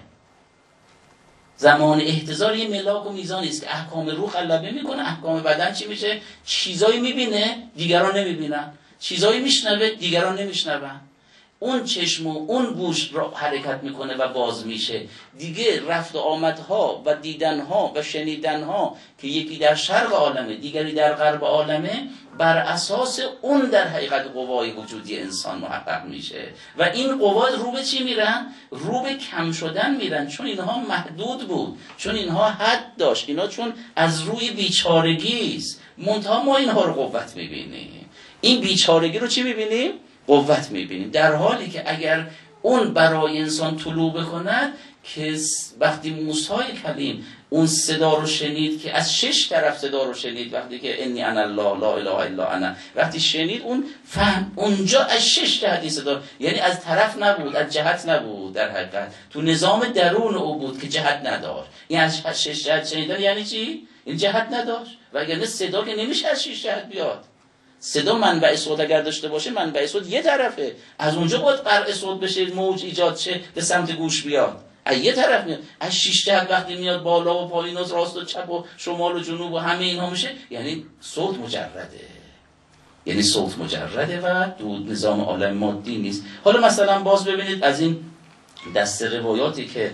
زمان احتضار یه ملاک و میزانی است که احکام روح غلبه میکنه، احکام بدن چی میشه؟ چیزایی میبینه دیگران نمیبینن، چیزایی میشنوه دیگران نمیشنون. اون چشم و اون گوش را حرکت میکنه و باز میشه دیگه. رفت و آمدها و دیدنها و شنیدنها که یکی در شرق عالمه دیگری در غرب عالمه، بر اساس اون در حقیقت قوای وجودی انسان محقق میشه و این قوا رو به چی میرن؟ رو به کم شدن میرن، چون اینها محدود بود، چون اینها حد داشت، اینا چون از روی بیچارگی است. منتها ما اینها رو قوت میبینیم. این بیچارگی رو چی میبینیم؟ قوت میبینیم. در حالی که اگر اون برای انسان طلوع بکند، که وقتی موسی کلیم اون صدا رو شنید که از شش طرف صدا رو شنید، وقتی که انی انا الله لا اله الا انا، وقتی شنید اون فهم اونجا از شش جهت صدا، یعنی از طرف نبود، از جهت نبود، در حقیقت تو نظام درون او بود که جهت نداشت. این از شش جهت شنیدن یعنی چی؟ این جهت نداشت، وگرنه صدا که نمیشه از شش جهت بیاد. صدا منبع صوت اگر داشته باشه منبع صوت یه طرفه، از اونجا باید قرع صوت بشه، موج ایجاد شه به سمت گوش بیاد، از یه طرف میاد. از شش جهت وقتی میاد بالا و پایین و راست و چپ و شمال و جنوب و همه اینها میشه، یعنی صوت مجرده، یعنی صوت مجرده و دود نظام عالم مادی نیست. حالا مثلا باز ببینید از این دسته روایاتی که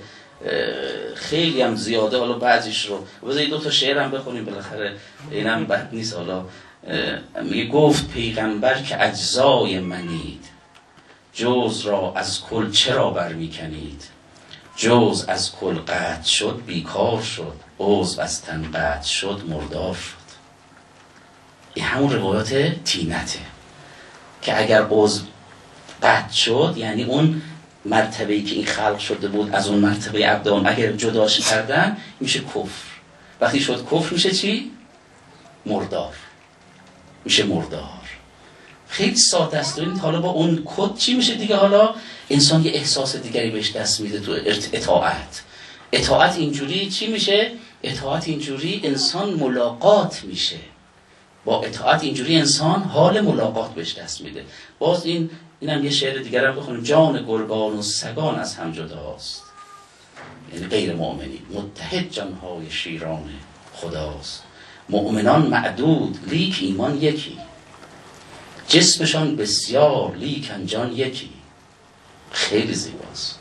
خیلی هم زیاده، حالا بعضیش رو بذارید دو تا شعر هم بخونیم بالاخره، اینم بد نیست. حالا میگه گفت پیغمبر که اجزای منید، جز را از کل چرا برمی کنید؟ جز از کل قطع شد بیکار شد، عضو از تن قطع شد مردار شد. این همون روایات تینته که اگر عضو قطع شد یعنی اون مرتبه‌ای که این خلق شده بود از اون مرتبه ابدان اگر جداش کردن میشه کفر. وقتی شد کفر میشه چی؟ مردار. میشه مردار. خیلی ساده است. این حالا با اون کد چی میشه دیگه؟ حالا انسان یه احساس دیگری بهش دست میده تو اطاعت. اطاعت اینجوری چی میشه؟ اطاعت اینجوری انسان ملاقات میشه. با اطاعت اینجوری انسان حال ملاقات بهش دست میده. باز این اینم یه شعر دیگر هم بخونیم: جان گرگان و سگان از هم جداست، یعنی غیر مؤمنی متحد جانهای شیران خداست. مؤمنان معدود لیک ایمان یکی، جسمشان بسیار لیک جان یکی. خیلی زیباست.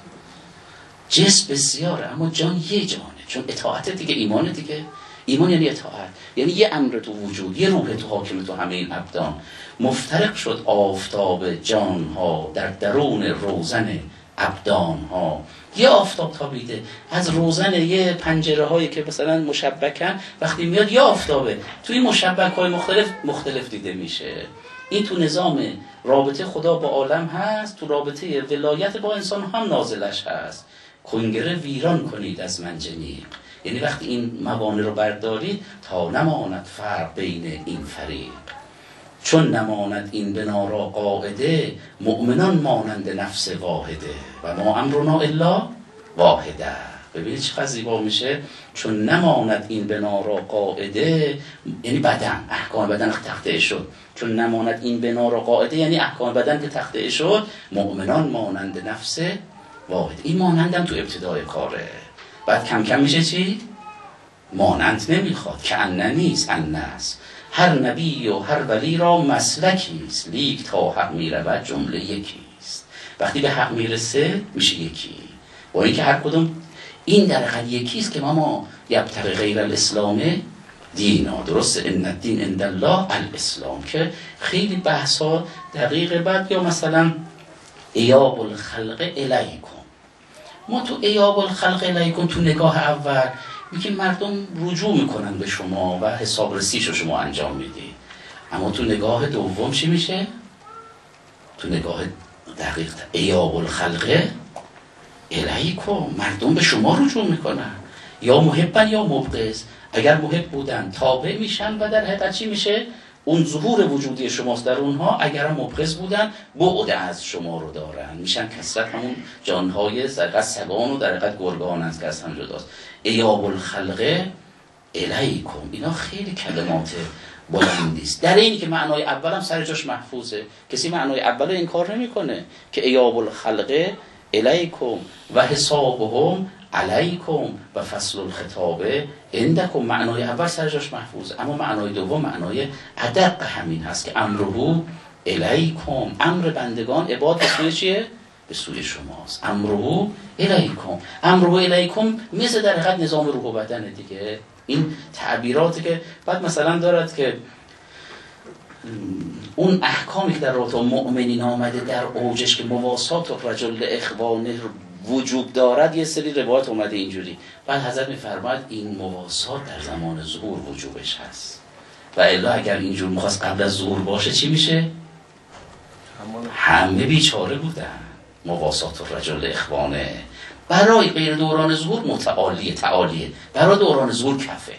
جسم بسیاره اما جان یه جانه، چون اطاعت دیگه ایمان دیگه. ایمان یعنی اطاعت، یعنی یه امر تو وجود، یه روح تو حاکم تو همه این ابدان. مفترق شد آفتاب جانها در درون روزن ابدانها. یه آفتاب تابیده از روزن یه پنجره هایی که مثلا مشبکن، وقتی میاد یه آفتابه توی این مشبک های مختلف مختلف دیده میشه. این تو نظام رابطه خدا با عالم هست، تو رابطه ولایت با انسان هم نازلش هست. کنگره ویران کنید از منجنیق، یعنی وقتی این موانع رو بردارید تا نماند فرق بین این فریق. چون نماند این بنا را قاعده، مؤمنان مانند نفس واحده و ما امرنا الا واحده. ببینید چقدر زیبا میشه. چون نماند این بنا را قاعده یعنی بدن، احکام بدن تخته شد. چون نماند این بنا را قاعده یعنی احکام بدن که تخته شد. مؤمنان مانند نفس واحده. این مانندم تو ابتدای کاره، بعد کم کم میشه چی؟ مانند نمیخواد که ان نیست، ان است. هر نبی و هر ولی را مسلکیست، لیک تا حق میرود جمله یکیست. وقتی به حق میرسه میشه یکی، با اینکه هر کدوم این در حقیقت یکیست که ما ما یبتغی غیر الاسلام دینا. درسته؟ ان الدین عند الله الاسلام، که خیلی بحثا دقیقه. بعد یا مثلا ایاب الخلق الیکم، ما تو ایاب الخلق الیکم تو نگاه اول میگه مردم رجوع میکنن به شما و حسابرسیشو شما انجام میدید، اما تو نگاه دوم چی میشه؟ تو نگاه دقیق ایاب الخلق الیکم، مردم به شما رجوع میکنن، یا محبن یا مبغض. اگر محب بودن تابع میشن و در حقیقت چی میشه؟ اون ظهور وجودی شماست در اونها. اگر هم مبغض بودن بعد از شما رو دارن، میشن کثرت همون جانهای در سگان و در حقیقت گرگان است که از هم جداست. ایاب الخلق الیکم، اینا خیلی کلمات بلندی است. در اینی که معنای اول هم سر جاش محفوظه، کسی معنای اول این کار نمیکنه که ایاب الخلق الیکم و حسابهم علیکم و فصل الخطاب عندکم. معنای اول سر جاش محفوظه، اما معنای دوم معنای ادق همین هست که امره الیکم، امر بندگان عباد به سوی چیه؟ به سوی شماست. امره الیکم، امره الیکم مثل در حقیقت نظام روح و بدن دیگه. این تعبیراتی که بعد مثلا دارد که اون احکامی که در رابطه با مؤمنین آمده در اوجش که مواسات و رجل اخوانه وجوب دارد، یه سری روایت اومده اینجوری. بعد حضرت میفرماید این مواسات در زمان ظهور وجوبش هست و الا اگر اینجور میخواست قبل از ظهور باشه چی میشه؟ همه بیچاره بودن. مواسات و رجل اخوانه برای غیر دوران ظهور متعالیه، تعالیه، برای دوران ظهور کفه.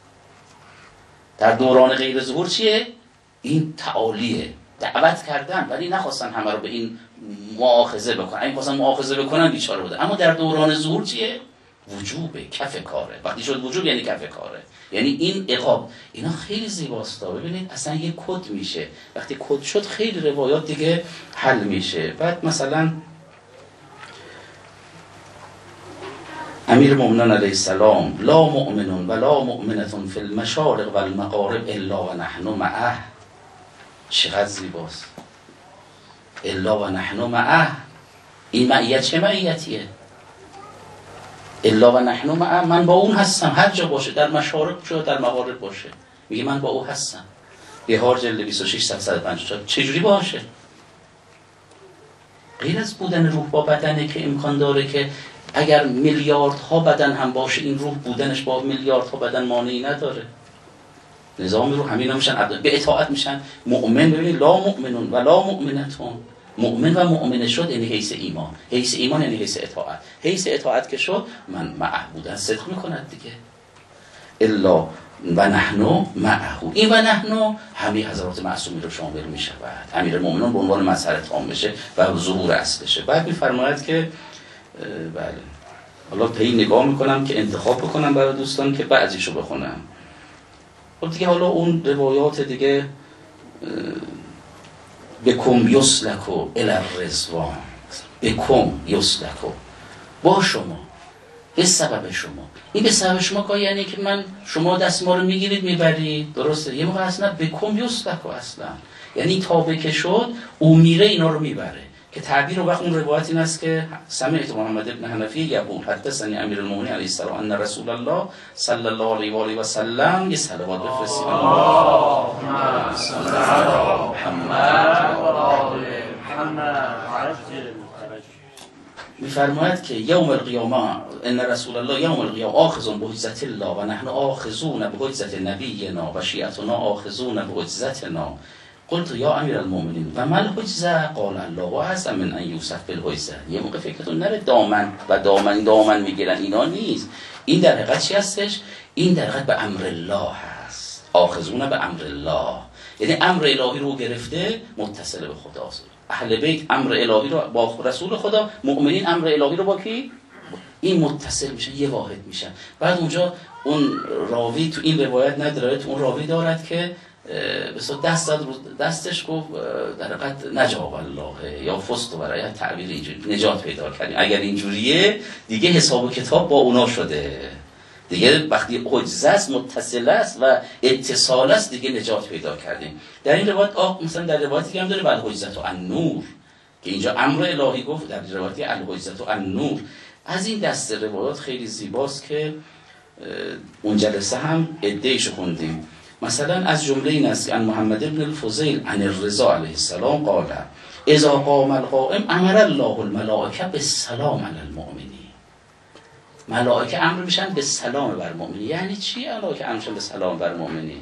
در دوران غیر ظهور چیه؟ این تعالیه، دعوت کردن، ولی نخواستن همه رو به این مؤاخذه بکنن. این خواستن مؤاخذه بکنن بیچاره بودن. اما در دوران ظهور چیه؟ وجوبه، کف کاره. وقتی شد وجوب یعنی کف کاره، یعنی این عقاب. اینا خیلی زیباست. ببینید اصلا یه کد میشه. وقتی کد شد خیلی روایات دیگه حل میشه. بعد مثلا امیر مومنان علیه السلام: لا مؤمنون ولا مؤمنتون فی المشارق و المغارب الا و نحن معه. چقدر زیباست. الا و نحن معه. این معیت چه معیتیه؟ الا و نحن معه، من با اون هستم هر جا باشه، در مشارق باشه در مغارب باشه، میگه من با او هستم. بهار جلد بیست و شش صفحه پنجاه و چهار. چجوری باشه؟ غیر از بودن روح با بدنه که امکان داره که اگر میلیاردها بدن هم باشه این روح بودنش با میلیاردها بدن مانعی نداره. نظام رو همین هم میشن به اطاعت میشن مؤمن. ببینید لا مؤمنون و لا مؤمنتون، مؤمن و مؤمنه شد یعنی حیث ایمان، حیث ایمان یعنی حیث اطاعت، حیث اطاعت که شد من معه بودن صدق میکند دیگه. الا و نحنو معه، این و نحنو همه حضرات معصومی رو شامل میشود. امیر المؤمنین به عنوان مظهر تام بشه و ظهور اصلشه. بعد میفرماید که بله حالا پی نگاه میکنم که انتخاب بکنم برای دوستان که بعضیشو بخونم. خب دیگه حالا اون روایات دیگه بکم یسلکو الی الرضوان، بکم یسلکو با شما، به سبب شما. این به سبب شما که یعنی که من شما دست ما رو میگیرید میبرید، درسته؟ یه موقع اصلا بکم یسلکو اصلا یعنی تابه که شد او میره اینا رو میبره. که تعبیر وقت اون روایت این است که سمعت محمد بن حنفی یقول حدثنی امیر المؤمنین علیه السلام ان رسول الله صلی الله علیه و آله و سلم. یه صلوات بفرستید اللهم صل علی محمد و آل محمد. میفرماید که یوم القیامه ان رسول الله یوم القیامه آخذ بحجت الله و نحن آخذون بحجت نبینا و شیعتنا آخذون بحجتنا. قلت یا امیر المؤمنین و مل حجزه؟ قال الله و اعظم من ان یوصف بالحجزه. یه موقع فکرتون نره دامن و دامن دامن میگیرن، اینا نیست. این در حقیقت چی هستش؟ این در حقیقت به امر الله هست. آخذون به امر الله یعنی امر الهی رو گرفته متصل به خداست. اهل بیت امر الهی رو با رسول خدا، مؤمنین امر الهی رو با کی؟ این متصل میشن، یه واحد میشن. بعد اونجا اون راوی تو این روایت نداره، تو اون راوی دارد که بسیار دست داد دستش گفت در حقیقت نجاب الله یا فست و برای تعبیر اینجوری نجات پیدا کردیم. اگر اینجوریه دیگه حساب و کتاب با اونا شده دیگه. وقتی حجزه است متصل است و اتصال است دیگه نجات پیدا کردیم. در این روایت آه مثلا در روایتی هم داره بل حجزت و النور که اینجا امر الهی گفت، در روایتی الحجزت و النور. از این دست روایات خیلی زیباست که اون جلسه هم عده‌ایشو خوندیم. مثلا از جمله این است که ان محمد بن الفضیل عن الرضا علیه السلام قال اذا قام القائم امر الله الملائکه بالسلام علی المؤمنین. ملائکه امر میشن به سلام بر مؤمنین. یعنی چی ملائکه امر میشن به سلام بر مؤمنین؟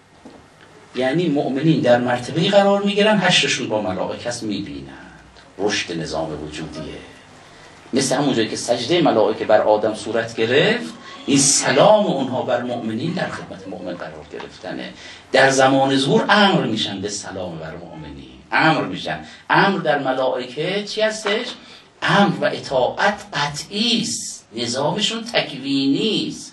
یعنی مؤمنین در مرتبه‌ای قرار میگیرن حشرشون با ملائکه است، میبینند رشد نظام وجودیه. مثل همون جایی که سجده ملائکه بر آدم صورت گرفت، این سلام اونها بر مؤمنین در خدمت مؤمن قرار گرفتنه. در زمان ظهور امر میشن به سلام بر مؤمنین، امر میشن. امر در ملائکه چی هستش؟ امر و اطاعت قطعی است، نظامشون تکوینی است.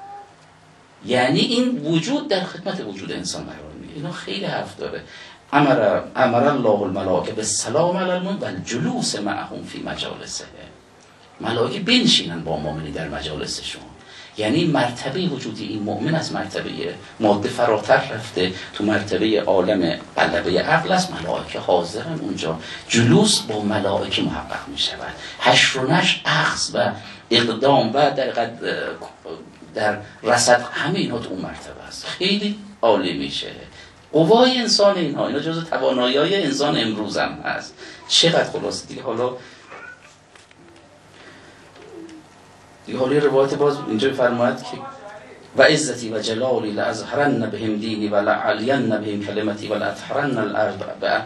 یعنی این وجود در خدمت وجود انسان قرار میگیره. اینا خیلی حرف داره. امر امر الله الملائکه بالسلام علی المؤمنین و الجلوس معهم فی مجالسه. ملائکه بنشینن با مؤمنین در مجالسشون. یعنی مرتبه وجودی این مؤمن از مرتبه ماده فراتر رفته، تو مرتبه عالم غلبه عقل است. ملائکه حاضرن اونجا، جلوس با ملائکه محقق می شود. حشر و نشر، اخذ و اقدام و در در رصد همه اینا تو اون مرتبه است. خیلی عالی میشه. قوای انسان اینها، اینا جزء توانایی‌های انسان امروز هم هست. چقدر خلاصه دیگه. حالا دیگه حالی روایت باز اینجا فرماید که و عزتی و جلالی لازهرن بهم دینی و لعلین بهم کلمتی و لاطهرن الارض بله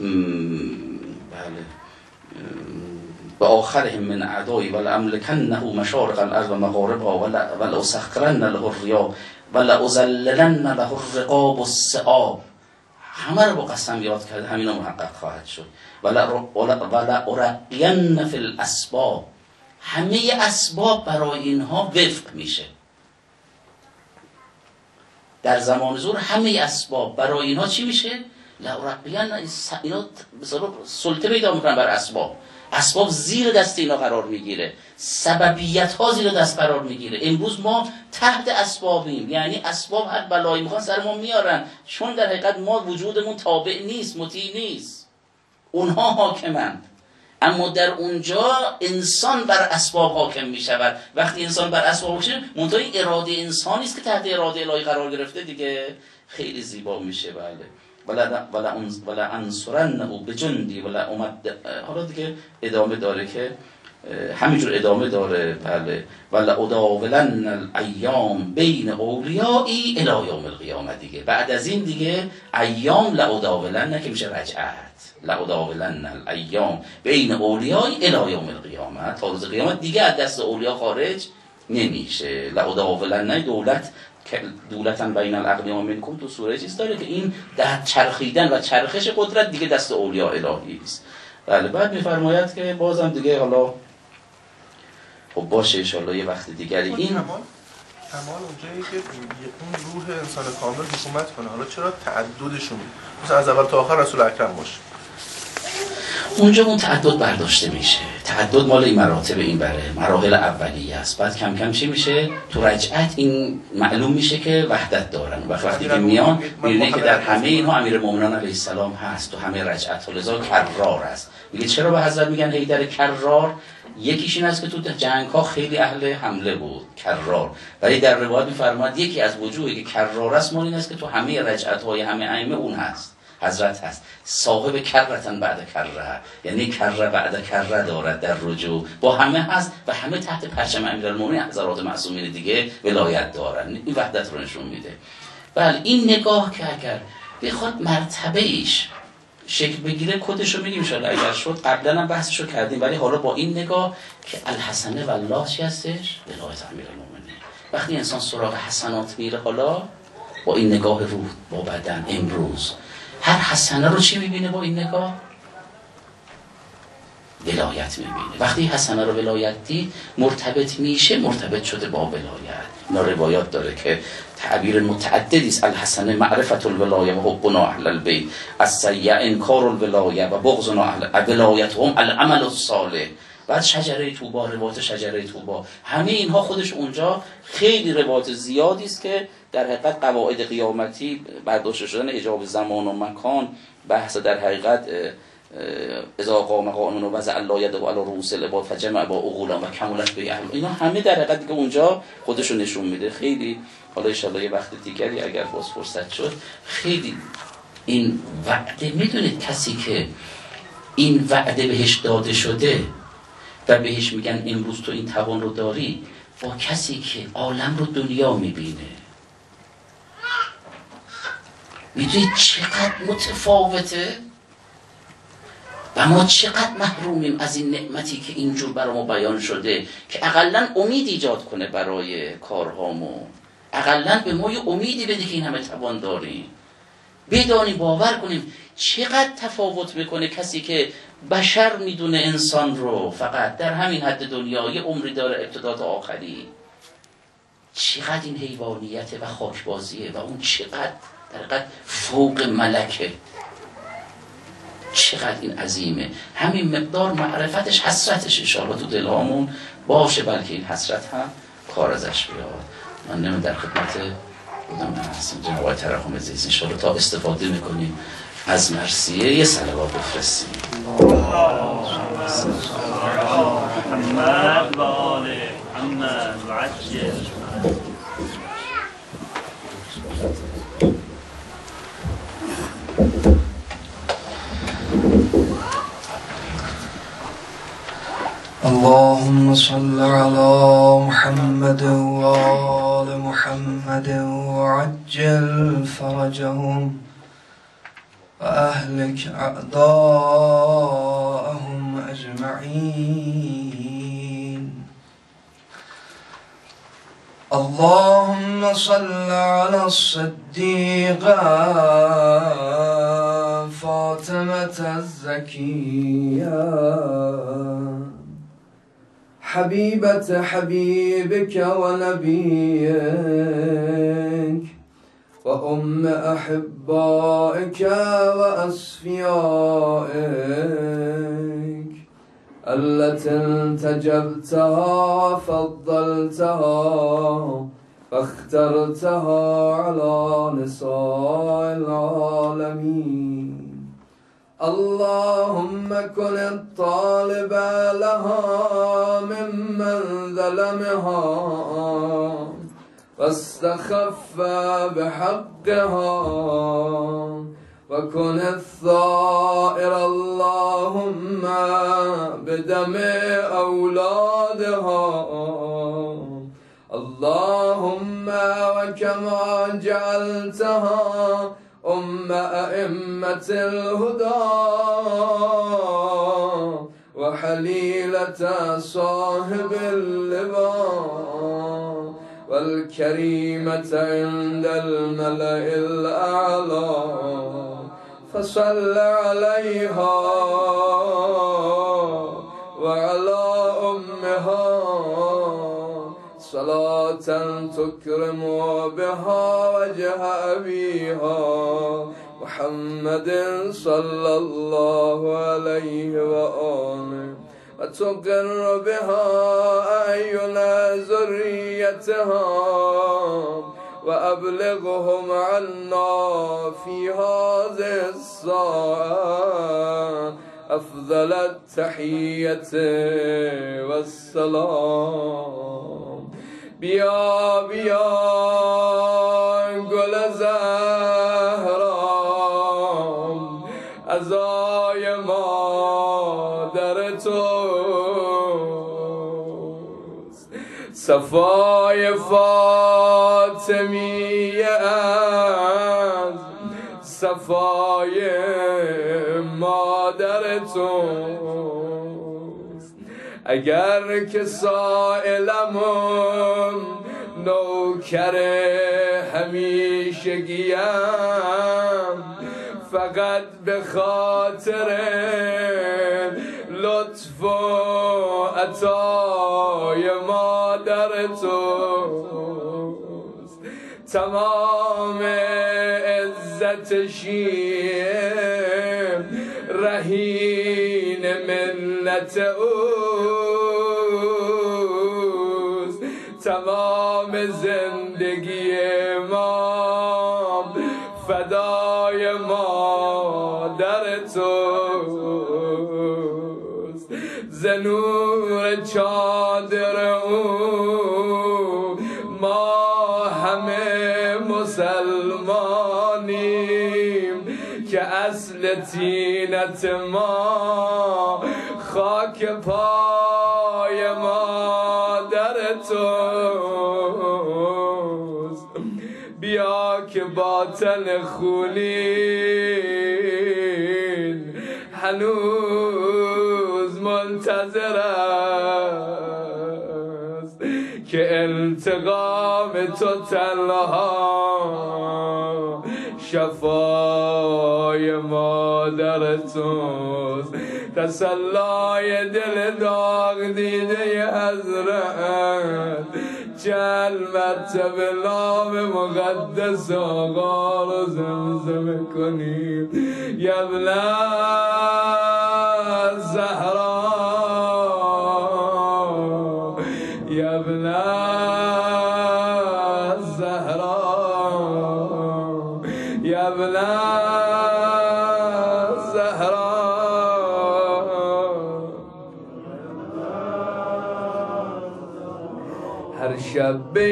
و آخرهم من اعدایی و لاملکنه مشارق الارض و مغاربها و لاسخرن له الریا و لازللن له الرقاب والسعاب. همه رو با قسم یاد کرده، همینا محقق خواهد شد. و لارقین فی الاسباب، همه اسباب برای اینها وفق میشه. در زمان ظهور همه اسباب برای اینها چی میشه؟ لارقین، اینا بسیار سلطه پیدا میکنن بر اسباب. اسباب زیر دست اینا قرار میگیره، سببیت ها زیر دست قرار میگیره. امروز ما تحت اسبابیم، یعنی اسباب هر بلایی میخوان سر ما میارن، چون در حقیقت ما وجودمون تابع نیست، مطیع نیست، اونها حاکمند. اما در اونجا انسان بر اسباب حاکم می شود. وقتی انسان بر اسباب حاکم، منتهی اراده انسانی است که تحت اراده الهی قرار گرفته دیگه. خیلی زیبا میشه. بله ولا ولا ولا انصرنه بجندی ولا امد. حالا دیگه ادامه داره که همینجور ادامه داره. بله ولأداولن الایام بین اولیایی الی یوم القیامه. دیگه بعد از این دیگه ایام لأداولن که میشه رجعت، لأداولن الایام بین اولیایی الی یوم القیامه، تا روز قیامت دیگه از دست اولیا خارج نمیشه. لأداولن دولت دولتن بین الاقلیام منکم تو سوره چیز داره که این در چرخیدن و چرخش قدرت دیگه دست اولیا الهی است. بله بعد میفرماید که بازم دیگه حالا خب باشه انشالله یه وقت دیگری این کمال کمال اونجایی که اون روح انسان کامل حکومت کنه، حالا چرا تعددشون مثلا از اول تا آخر رسول اکرم باشه؟ اونجا اون تعدد برداشته میشه. تعدد مال این مراتب این بره مراحل اولیه است. بعد کم کم چی میشه؟ تو رجعت این معلوم میشه که وحدت دارن. وقت وقتی که میان میبینه که در همه اینها امیرالمومنین علیه السلام هست، تو همه رجعت لذا کرار است. میگه چرا به حضرت میگن حیدر کرار؟ یکیش این است که تو جنگ ها خیلی اهل حمله بود، کرار. ولی در روایت میفرماد یکی از وجوهی که کرار است مال این است که تو همه رجعت های همه ائمه اون هست، حضرت هست، صاحب کررتن بعد کرره، یعنی کره بعد کره دارد در رجوع، با همه هست و همه تحت پرچم امیرالمومنین حضرات معصومین دیگه ولایت دارن. این وحدت رو نشون میده. بله این نگاه که اگر بخواد مرتبه ایش شکل بگیره کدش رو میگیم انشاءالله اگر شد. قبلا هم بحثش رو کردیم ولی حالا با این نگاه که الحسنه والله چی هستش؟ ولایت امیرالمومنین. وقتی انسان سراغ حسنات میره حالا با این نگاه روح با بدن امروز هر حسنه رو چی میبینه با این نگاه؟ ولایت میبینه. وقتی حسنه رو ولایت دید مرتبط میشه، مرتبط شده با ولایت. اینا روایات داره که تعبیر متعددی است. الحسنه معرفت الولایه و حبنا اهل البیت، السیئه انکار الولایه و بغضنا اهل ولایتهم العمل الصالح. بعد شجره طوبا، روایت شجره طوبا، همه اینها خودش اونجا خیلی روایت زیادی است که در حقیقت قواعد قیامتی برداشته شدن حجاب زمان و مکان، بحث در حقیقت اذا قام قائم و وضع الله یده علی رؤوس العباد فجمع با عقولا و کملت به اهل، اینا همه در حقیقت دیگه اونجا خودش رو نشون میده. خیلی حالا ان شاءالله یه وقت دیگری اگر باز فرصت شد خیلی این وعده، میدونید کسی که این وعده بهش داده شده و بهش میگن امروز تو این توان رو داری، با کسی که عالم رو دنیا میبینه، میدونید چقدر متفاوته و ما چقدر محرومیم از این نعمتی که اینجور برای ما بیان شده که اقلن امید ایجاد کنه برای کارهامون، اقلن به ما یه امیدی بده که این همه توان داریم. بدانیم باور کنیم چقدر تفاوت میکنه کسی که بشر میدونه انسان رو فقط در همین حد دنیا یه عمری داره ابتدا تا آخری، چقدر این حیوانیته و خاکبازیه و اون چقدر در حقیقت فوق ملکه، چقدر این عظیمه. همین مقدار معرفتش حسرتش انشاءالله تو دلهامون باشه، بلکه این حسرت هم کار ازش بیاد. من نمیم در خدمت بودم هستم جناب آقای ترحم عزیز انشاءالله تا استفاده میکنیم از مرثیه یه صلوات بفرستیم. محمد و آل محمد و عجل. اللهم صل على محمد وآل محمد وعجل فرجهم وأهلك أعداءهم أجمعين. اللهم صل على الصديقة فاطمة الزكية حبيبة حبيبك ونبيك وأم أحبائك وأصفيائك التي انتجبتها فضلتها فاخترتها على نساء العالمين. اللهم كن الطالب لها ممن ظلمها واستخف بحقها وكن الثائر اللهم بدم أولادها اللهم وكما جعلتها أم أئمة الهدى وحليلة صاحب اللواء والكريمة عند الملأ الأعلى فصل عليها وعلى أمها صلاة تكرم بها وجه أبيها محمد صلى الله عليه وآله وتقر بها أعين ذريتها وأبلغهم عنا في هذه الساعة أفضل التحية والسلام. بیا بیا گل زهرام عزای مادر توست صفای فاطمیه از صفای مادر توست. اگر که سائلمون نوکر همیشگیم فقط به خاطر لطف و عطای مادر توست. تمام عزت شیعه رهین منت اوست. تمام زندگی ما فدای مادر توست. ز نور چادر او ما همه مسلمانیم که اصل طینت ما خاک پای مادر توست. بیا که باطن خونین هنوز منتظر است که انتقام تو تنها شفای مادر توست. تسلای دل داغ دیده حضرت چند مرتبه نام مقدس آقا رو زمزمه کنیم. یبن زهرا یبن زهرا یبن زهرا هر شب به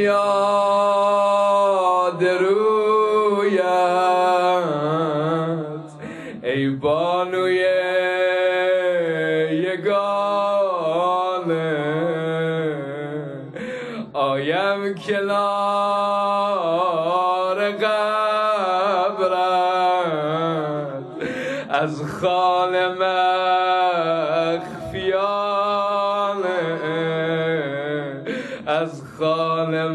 یاد رویت ای بانوی یگانه آیم کنار قبرت از خال مخفیانه از خال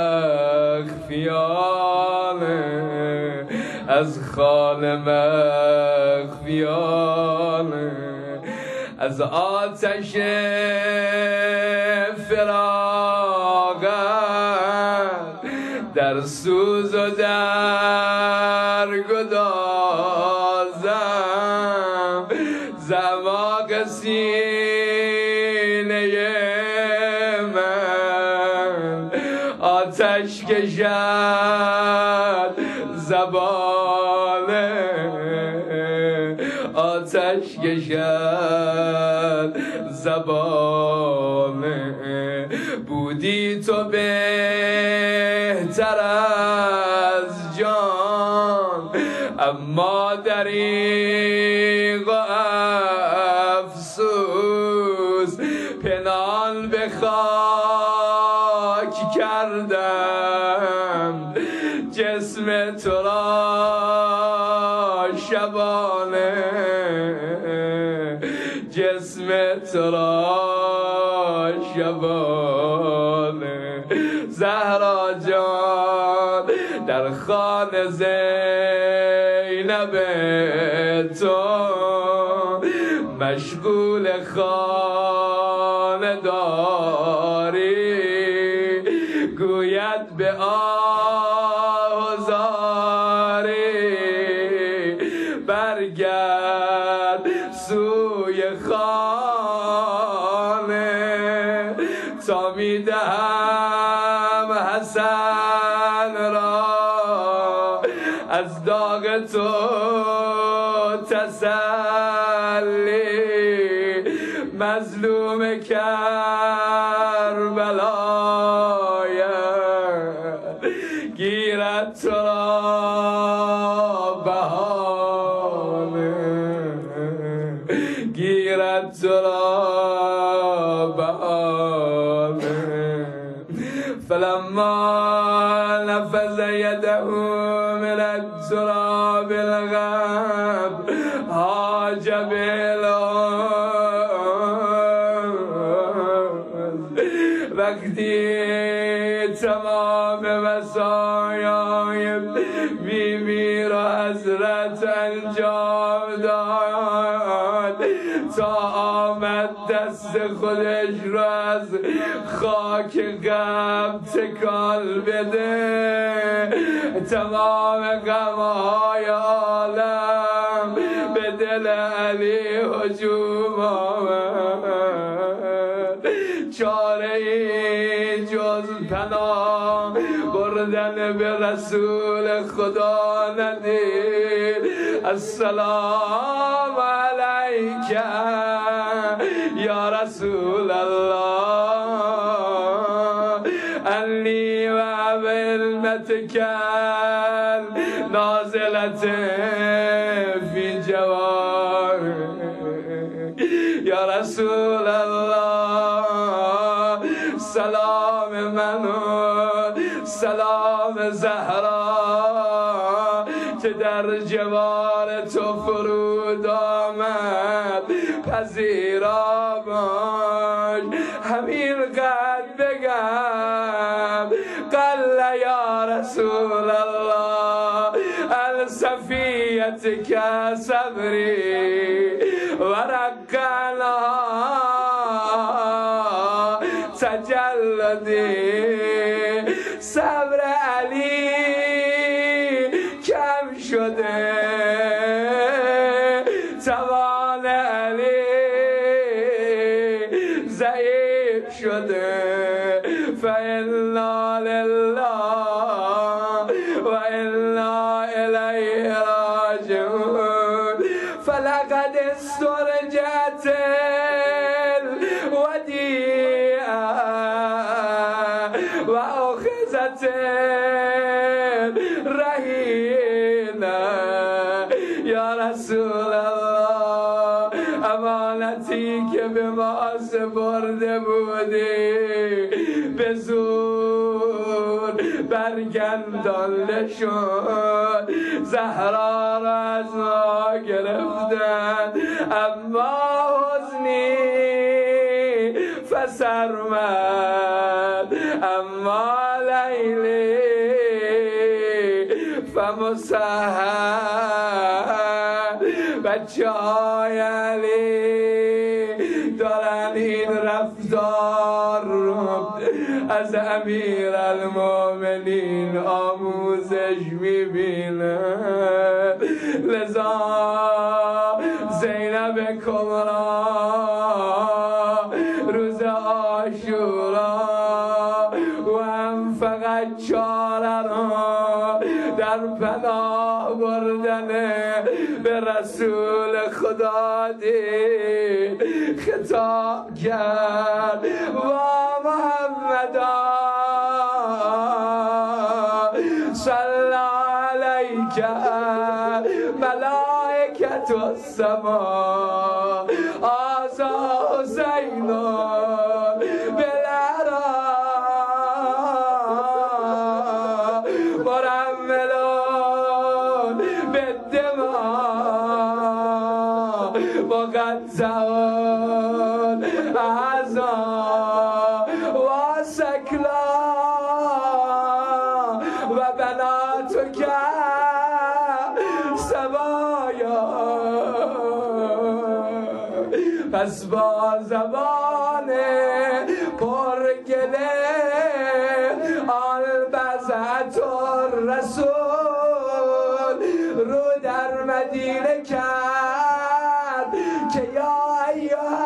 مخفیانه از خال مخفیانه از آتش فراقت در سوز و در گدازم زماق سینه من آتش کشد زبانه آتش کشد زبانه بودی تو بهتر از جان اما دریغ و افسوس پنهان به خاک کردم جسم تو را شبانه، جسم تو را شبانه. زهرا جان در خانه زینب تو مشغول خانه داری، گوید به آه و زاری برگرد سوی خانه تا میدهم حسن را از داغ تو تسلی. مظلوم کربلایم گیرد تو را بهانه، گیرد تو را بهانه. فلما نفذ يده من التراب الغم هاج بالأرض. وقتی تمام وصایای بیبی را حضرت انجام داد تا آمد دست خودش را از خاک غم تکان بده، تمام غمهای عالم به دل علی هجوم آمد. چاره ای جز پناه بردن به رسول خدا ندید. السلام علیک یا رسول الله، انی و علمتک نازلت فی جوار. یا رسول الله سلام منو، سلام زهرا که در جوار تو فرود آمد پذیرا باش. همین قد بگم قل یا رسول الله الصفیت که صبری ورقنا تجلدی. صبر علی کم شده، توان علی ضعیف شده. فانا لله و انا الیه راجعون. فلقد استرجعت الودیعه و اخذت رهینه. یا رسول الله امانتی که به ما سپرده بودی به زور برگردانده شد. زهرا را از ما گرفتند اما حزنی فسرمد، اما لیلی فمسهر. بچه های علی دارن این رفتار رو از امیر المومنین آموزش میبینن. لذا زینب کبرا روز عاشورا و هم فقط چاره را در پناه بردن به رسول خدا دید. خطاب کرد و محمدا صلی علیه عليك ملائكة السماء هذا حسين بالعراء مرمل بالدماء مقطع أعزى وسكلا وبناتك سبايا پس با زبان پرگله البزت الرسول رو در مدینه کرد که یا ایها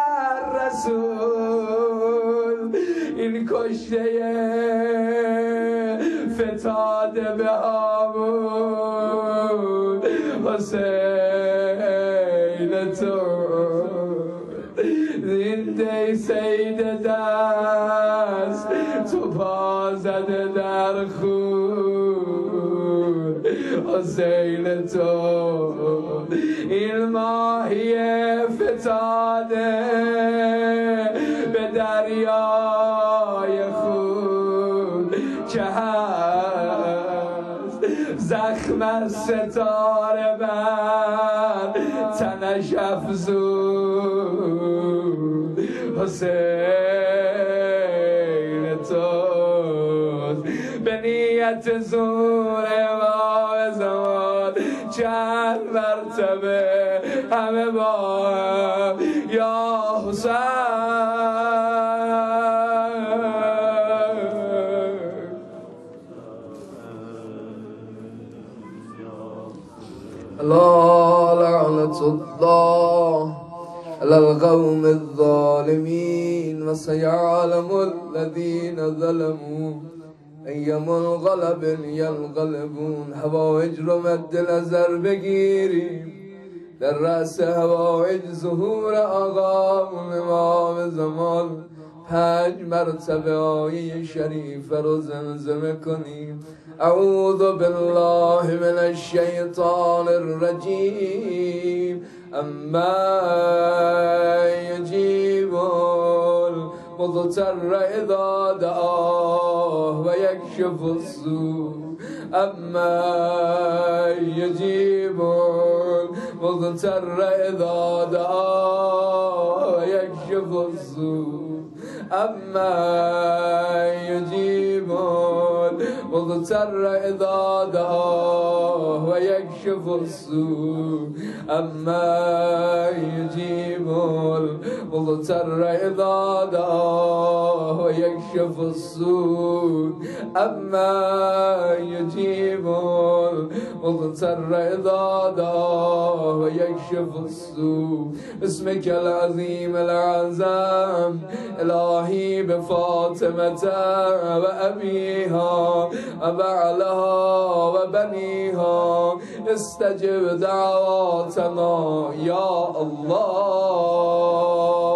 الرسول این کشته فتاده به آمون حسین تو زنده سید دست تو پا زده در خون حسین تو این ماهی فتاده به دریای خون که هست زخم از ستاره بر تنش افزون حسین توست به نیت زور امام زمان چند مرتبه همه با هم یا حسین لا لعنة الله على القوم الظالمين وسيعلم الذين ظلموا أي منقلب ينقلبون. حوائج رو مد نظر بگیریم در رأس حوائج ظهور آقا امام زمان پنج مرتبه آیه شریفه رو زمزمه کنیم. اعوذ بالله من الشیطان الرجیم اما یجیب المضطر اذا دعاه و یکشف السوء اما یجیب المضطر اذا دعاه و یکشف السوء اما یجیب المضطر اذا دعاه و یکشف السوء اما یجیب المضطر اذا دعاه و یکشف السوء اما یجیب المضطر اذا دعاه و یکشف السوء. اسمك العظیم العظم الهی بفاطمة و ابیها و بعلها و بنیها استجب دعواتنا یا الله.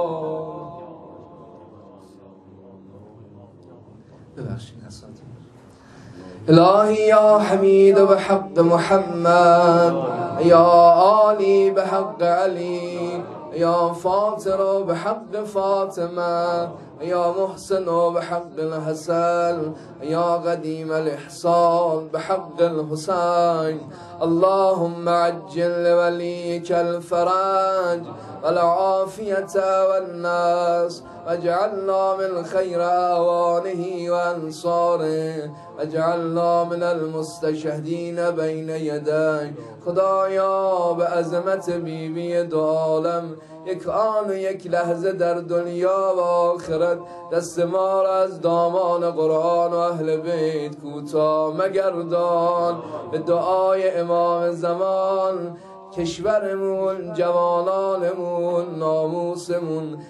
الهی یا حمید بحق محمد یا عالی بحق علی یا فاطر بحق فاطمه يا محسن بحق الحسن يا قديم الإحسان بحق الحسين. اللهم عجل لوليك الفرج والعافية والناس واجعلنا من خير أوانه وأنصاره واجعلنا من المستشهدين بين يديه. خدایا به عظمت بیبی دو عالم یک آن و یک لحظه در دنیا و آخرت دست ما را از دامان قرآن و اهل بیت کوتاه مگردان. به دعای امام زمان کشورمون، جوانانمون، ناموسمون،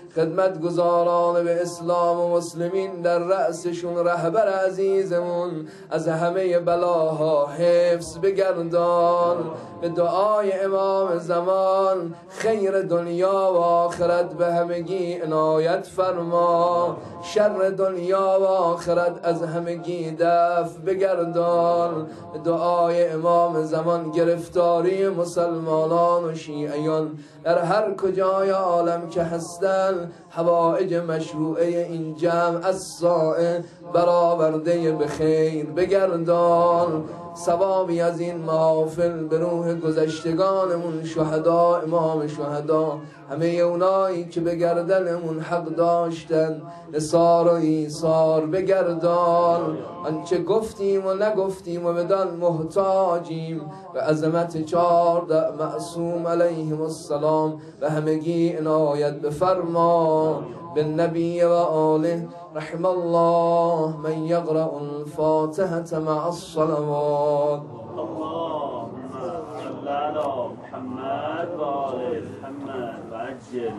خدمتگزاران به اسلام و مسلمین در رأسشون رهبر عزیزمون از همه بلاها حفظ بگردان. به دعای امام زمان خیر دنیا و آخرت به همگی عنایت فرما، شر دنیا و آخرت از همگی دفع بگردان. به دعای امام زمان گرفتاری مسلمانان و شیعیان در هر کجای عالم که هستند حوائج مشروعه این جمع از سائه برآورده به خیر بگردان. ثوابی از این محافل به روح گذشتگانمون شهدا، امام شهدا، همه اونایی که به گردنمون حق داشتن نثار و ایثار بگردان. آنچه گفتیم و نگفتیم و بدان محتاجیم به عظمت چهارده معصوم علیهم السلام و همگی عنایت بفرما. بالنبی و آله رحم الله من یقرأ الفاتحة مع الصلوات. اللهم صل على محمد و آل محمد و عجل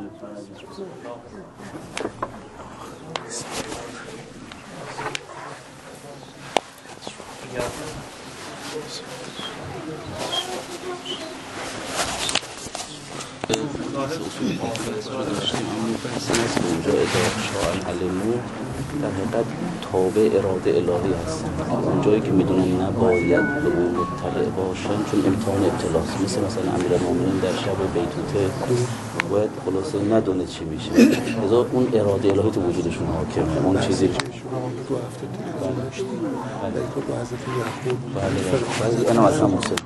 اونجا اداره شاعر علمو در حقیقت تابع اراده الهی هست. اونجایی که میدونن نباید به اون مطلع باشن چون امتحان ابتلاست، مثل مثلا امیرالمومنین در شب بیتوته باید خلاصه ندونه چی میشه، لذا اون اراده الهی تو وجودشون حاکمه. اون چیزی که دو هفته پیش تو با حضرت یعقوب بله اونم از همون سلطه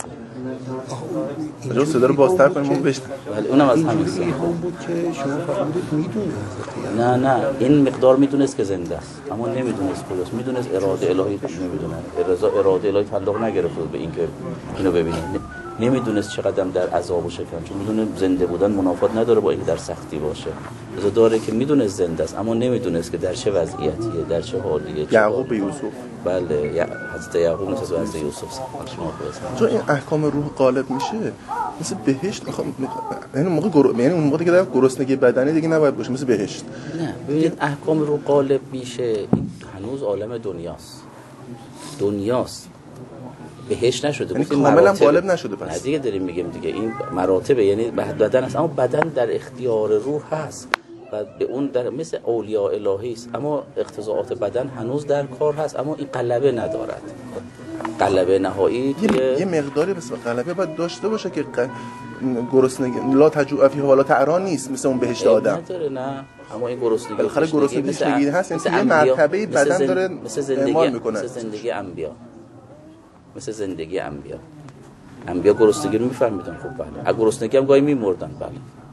جو صدا رو بازتر کنیم اون بشتن. بله اونم از همین سلطه هم بود که شما فرمودید میدونه حضرت نه نه این مقدار میدونست که زنده است اما نمیدونست کجاست، میدونست اراده الهی نمیدونه، رضا اراده الهی تعلق نگرفته به اینکه اینو ببینه، نمیدونست چقدر در عذاب و شکن، چون میدونه زنده بودن منافات نداره با اینکه در سختی باشه، رضا داره که میدونست زنده است اما نمیدونست که در چه وضعیتیه، در چه حالیه. یعقوب به یوسف، بله حضرت یعقوب مثل حضرت یوسف شما خودتون چون این احکام روح غالب میشه مثل بهشت. میخوام یعنی موقع گر... یعنی اون موقعی که در گرسنگی بدنی دیگه نباید باشه مثل بهشت. نه ببینید احکام روح غالب میشه، این هنوز عالم دنیاست، دنیاست بهش نشده، یعنی کاملا غالب نشده. پس نه دیگه داریم میگیم دیگه این مراتبه، یعنی بدن است اما بدن در اختیار روح هست و به اون در مثل اولیاء الهی است، اما اقتضاعات بدن هنوز در کار هست اما این غلبه ندارد. غلبه نهایی یه, یه مقداری بس غلبه باید داشته باشه که گرسنگی لا تجوع فیها ولا تعرا نیست مثل اون بهشت آدم نداره. نه اما این گرسنگی بالاخره گرسنگی تشنگی هست، یعنی یه مرتبه بدن زن... داره اعمال میکنه، مثل زندگی انبیا، مثل زندگی انبیا. انبیا گرسنگی رو میفهمیدن. خب بله از گرسنگی هم گاهی میمردن، بله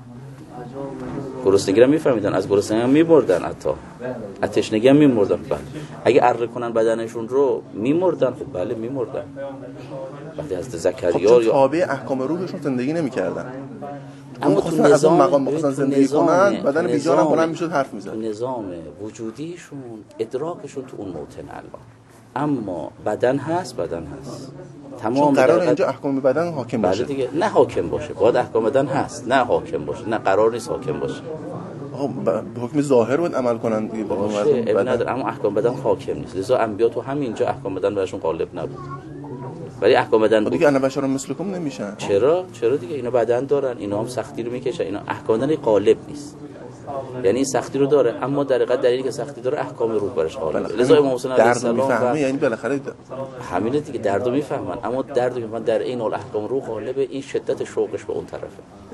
گرسنگی رو میفهمیدن، از گرسنگی هم میمردن، حتی از تشنگی هم میمردن. بله اگه اره کنن بدنشون رو میمردن. خب بله میمردن. وقتی از زکریا خب تابع احکام روحشون زندگی نمیکردن، اما تو از اون مقام می‌خواستن زندگی کنن، بدن بیجان هم بلند میشد حرف میزد. نظام وجودیشون ادراکشون تو اون موطن الان، اما بدن هست، بدن هست تمام. قرار اینجا احکام بدن حاکم باشه دیگه، نه حاکم باشه، باید احکام بدن هست، نه حاکم باشه، نه قرار نیست حاکم باشه. آها به حکم ظاهر باید عمل کنن دیگه با بدن نداره، اما احکام بدن حاکم نیست. لذا انبیا تو همینجا احکام بدن براشون غالب نبود، ولی احکام بدن دیگه انا بشر مثلکم نمیشن. چرا چرا دیگه اینا بدن دارن، اینا هم سختی رو میکشن، اینا احکام بدن غالب نیست، یعنی این سختی رو داره اما در حقیقت دلیلی که سختی داره احکام روح برش غالبه. لذا امام حسین علیه السلام میفهمه، یعنی بالاخره همینه دیگه، دردو میفهمن، اما درد میفهمن در این حال احکام روح غالبه، این شدت شوقش به اون طرفه.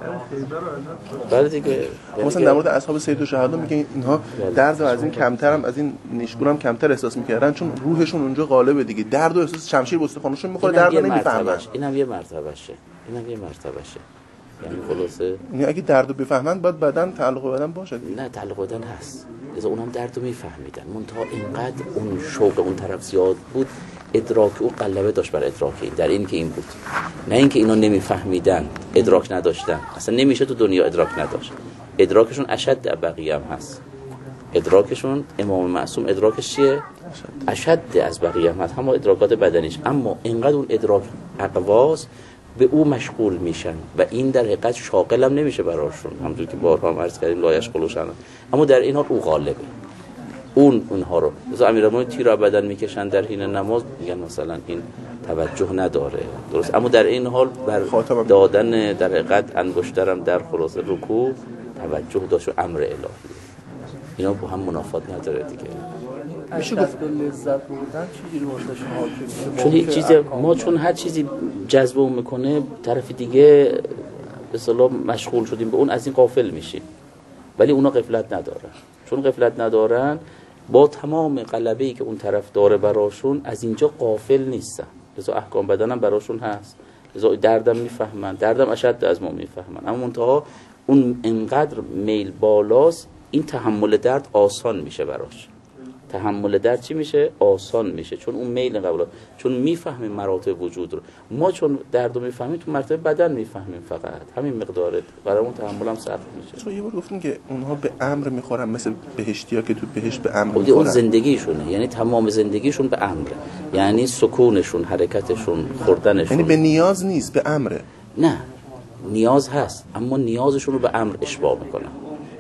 بله دیگه مثلا در مورد اصحاب سید الشهدا میگن اینها درد از این کمتر هم از این نیشگون هم کمتر احساس میکردن چون روحشون اونجا غالبه دیگه. درد و احساس شمشیر به استخوانشون میخوره، درد نمیفهمن. اینم یه مرتبهشه، اینم یه مرتبهشه. یعنی خلاصه یعنی اگه دردو بفهمن باید بدن تعلق بدن باشه. نه تعلق بدن هست، لذا اونم دردو میفهمیدن، منتها اینقدر اون شوق اون طرف زیاد بود، ادراک او غلبه داشت بر ادراک این، در این که این بود، نه اینکه اینا نمیفهمیدن، ادراک نداشتن. اصلا نمیشه تو دنیا ادراک نداشت، ادراکشون اشد بقیه هم هست. ادراکشون امام معصوم ادراکش چیه؟ اشد از بقیه هم هست، همه ادراکات بدنیش، اما اینقدر اون ادراک اقواس به او مشغول میشن و این در حقیقت شاغل هم نمیشه براشون، همونطور که بارها هم عرض کردیم لا یشغلوشن، اما در این حال او غالبه، اون اونها رو مثلا امیرالمومنین تیر بدن میکشن در حین نماز، میگن مثلا این توجه نداره، درست، اما در این حال بر دادن در حقیقت انگشترم در خلاص رکوع توجه داشت و امر الهی، اینا با هم منافات نداره دیگه. میشه گفت لذت بردن چیزی رو واسه شما چون هیچ چیز ما چون هر چیزی جذبمون میکنه طرف دیگه به اصطلاح مشغول شدیم به اون، از این غافل میشیم، ولی اونا غفلت ندارن، چون غفلت ندارن با تمام غلبه‌ای که اون طرف داره براشون از اینجا غافل نیستن، لذا احکام بدنم براشون هست، لذا دردم میفهمن، دردم اشد از ما میفهمن، اما منتها اون انقدر میل بالاست این تحمل درد آسان میشه براش. تحمل درد چی میشه؟ آسان میشه، چون اون میل قبول، چون میفهمیم مراتب وجود رو. ما چون درد رو میفهمیم تو مرتبه بدن میفهمیم، فقط همین مقداره، برامون تحملم سخت میشه. تو یه بار گفتین که اونها به امر میخورن، مثل بهشتیا که تو بهشت به امر میخورن. اون زندگیشونه، یعنی تمام زندگیشون به امره، یعنی سکونشون، حرکتشون، خوردنشون، یعنی به نیاز نیست، به امره. نه، نیاز هست اما نیازشون رو به امر اشباع میکنن.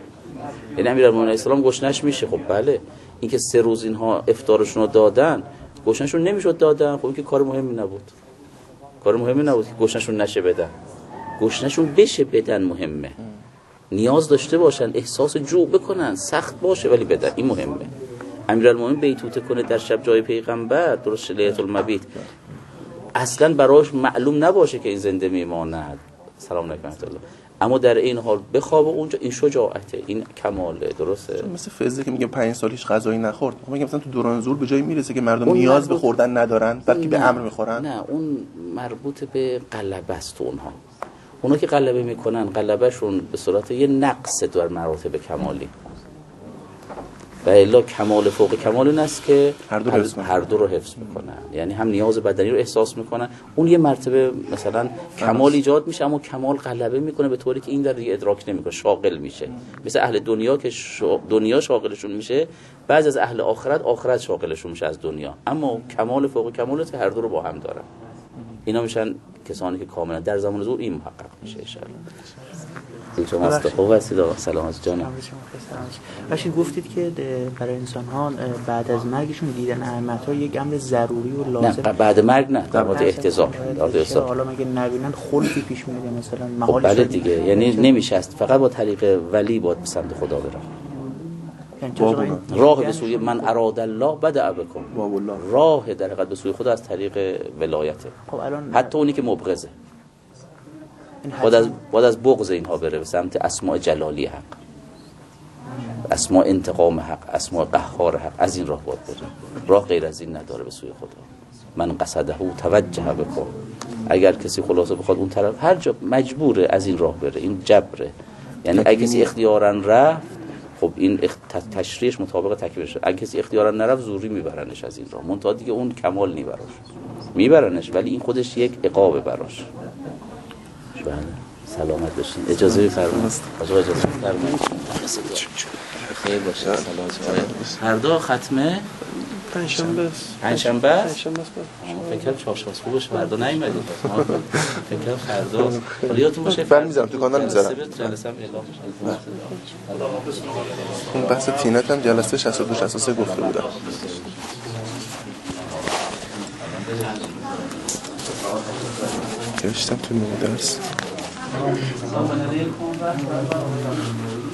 یعنی امیرالمومنین علیه السلام گشنش میشه، خب بله، اینکه سه روز اینها افطارشون رو دادن، گشنشون نمیشد دادن، خب این که کار مهمی نبود، کار مهمی نبود که گشنشون نشه بدن، گشنشون بشه بدن مهمه، نیاز داشته باشن، احساس جوع بکنن، سخت باشه ولی بدن، این مهمه. امیرالمومنین بیتوته کنه در شب جای پیغمبر، درست لیلة المبیت، اصلا براش معلوم نباشه که این زنده میماند، سلام علیکم الله، اما در این حال بخوابه اونجا، این شجاعته، این کماله، درسته. مثل فزه که میگه پنج سال هیچ غذایی نخورد، میگم مثلا تو دوران زور به جایی میرسه که مردم نیاز مربوط... به خوردن ندارن بلکه به امر میخورن. نه، اون مربوط به غلبه است. اونها اونا که غلبه میکنن، غلبهشون به صورت یه نقص در مراتب کمالی، و الا کمال فوق کمال این است که هر دو, هر, هر دو رو حفظ میکنن، یعنی هم نیاز بدنی رو احساس میکنن، اون یه مرتبه مثلا کمال ایجاد میشه، اما کمال غلبه میکنه به طوری که این در دیگه ادراک نمیکنه، شاغل میشه. مثل اهل دنیا که شا... دنیا شاغلشون میشه، بعضی از اهل آخرت آخرت شاغلشون میشه از دنیا، اما کمال فوق کمال است که هر دو رو با هم دارن. اینا میشن کسانی که کاملا در زمان ظهور این محقق میشه ان شاء الله. شما است خوب هستید آقا، سلامت جانم. باشین گفتید که برای انسان ها بعد از مرگشون دیدن ائمه‌ها یک امر ضروری و لازم. نه بعد مرگ نه، در مورد احتضار، در مورد احتضار. حالا مگه نبینن خلفی پیش میاد مثلا محال بله دیگه، یعنی نمیشه است، فقط با طریق ولی باید به سمت خدا برن. راه به سوی من اراد الله بدع بکن، راه در حقیقت به سوی خدا از طریق ولایته. حتی اونی که مبغضه باید از, باید از بغض اینها بره به سمت اسماء جلالی حق، اسماء انتقام حق، اسماء قهار حق، از این راه باید بره، راه غیر از این نداره به سوی خدا. من قصده توجه بکن، اگر کسی خلاصه بخواد اون طرف، هر جا مجبوره از این راه بره، این جبره. یعنی اگه کسی اختیاراً رفت، خب این تشریعش مطابق تکبیرشه، اگه کسی اختیاراً نرفت زوری میبرنش از این راه، منتها دیگه اون کمال نی براش میبرنش، ولی این خودش یک عقاب براش. بله سلامت باشین، اجازه بفرمایید آقا، اجازه بفرمایید، خیر باشه، سلامت. فردا ختمه پنجشنبه است. پنجشنبه است. پنجشنبه است. فکر کنم چهارشنبه خوبش فردا نیومدید. فکر کنم فردا. حالا یادتون باشه فیلم میذارم تو کانال میذارم. جلسه هم اعلام میشه. اون بحث تینت هم جلسه شصت و دو شصت و سه گفته بودم. نوشتم تو نو درس.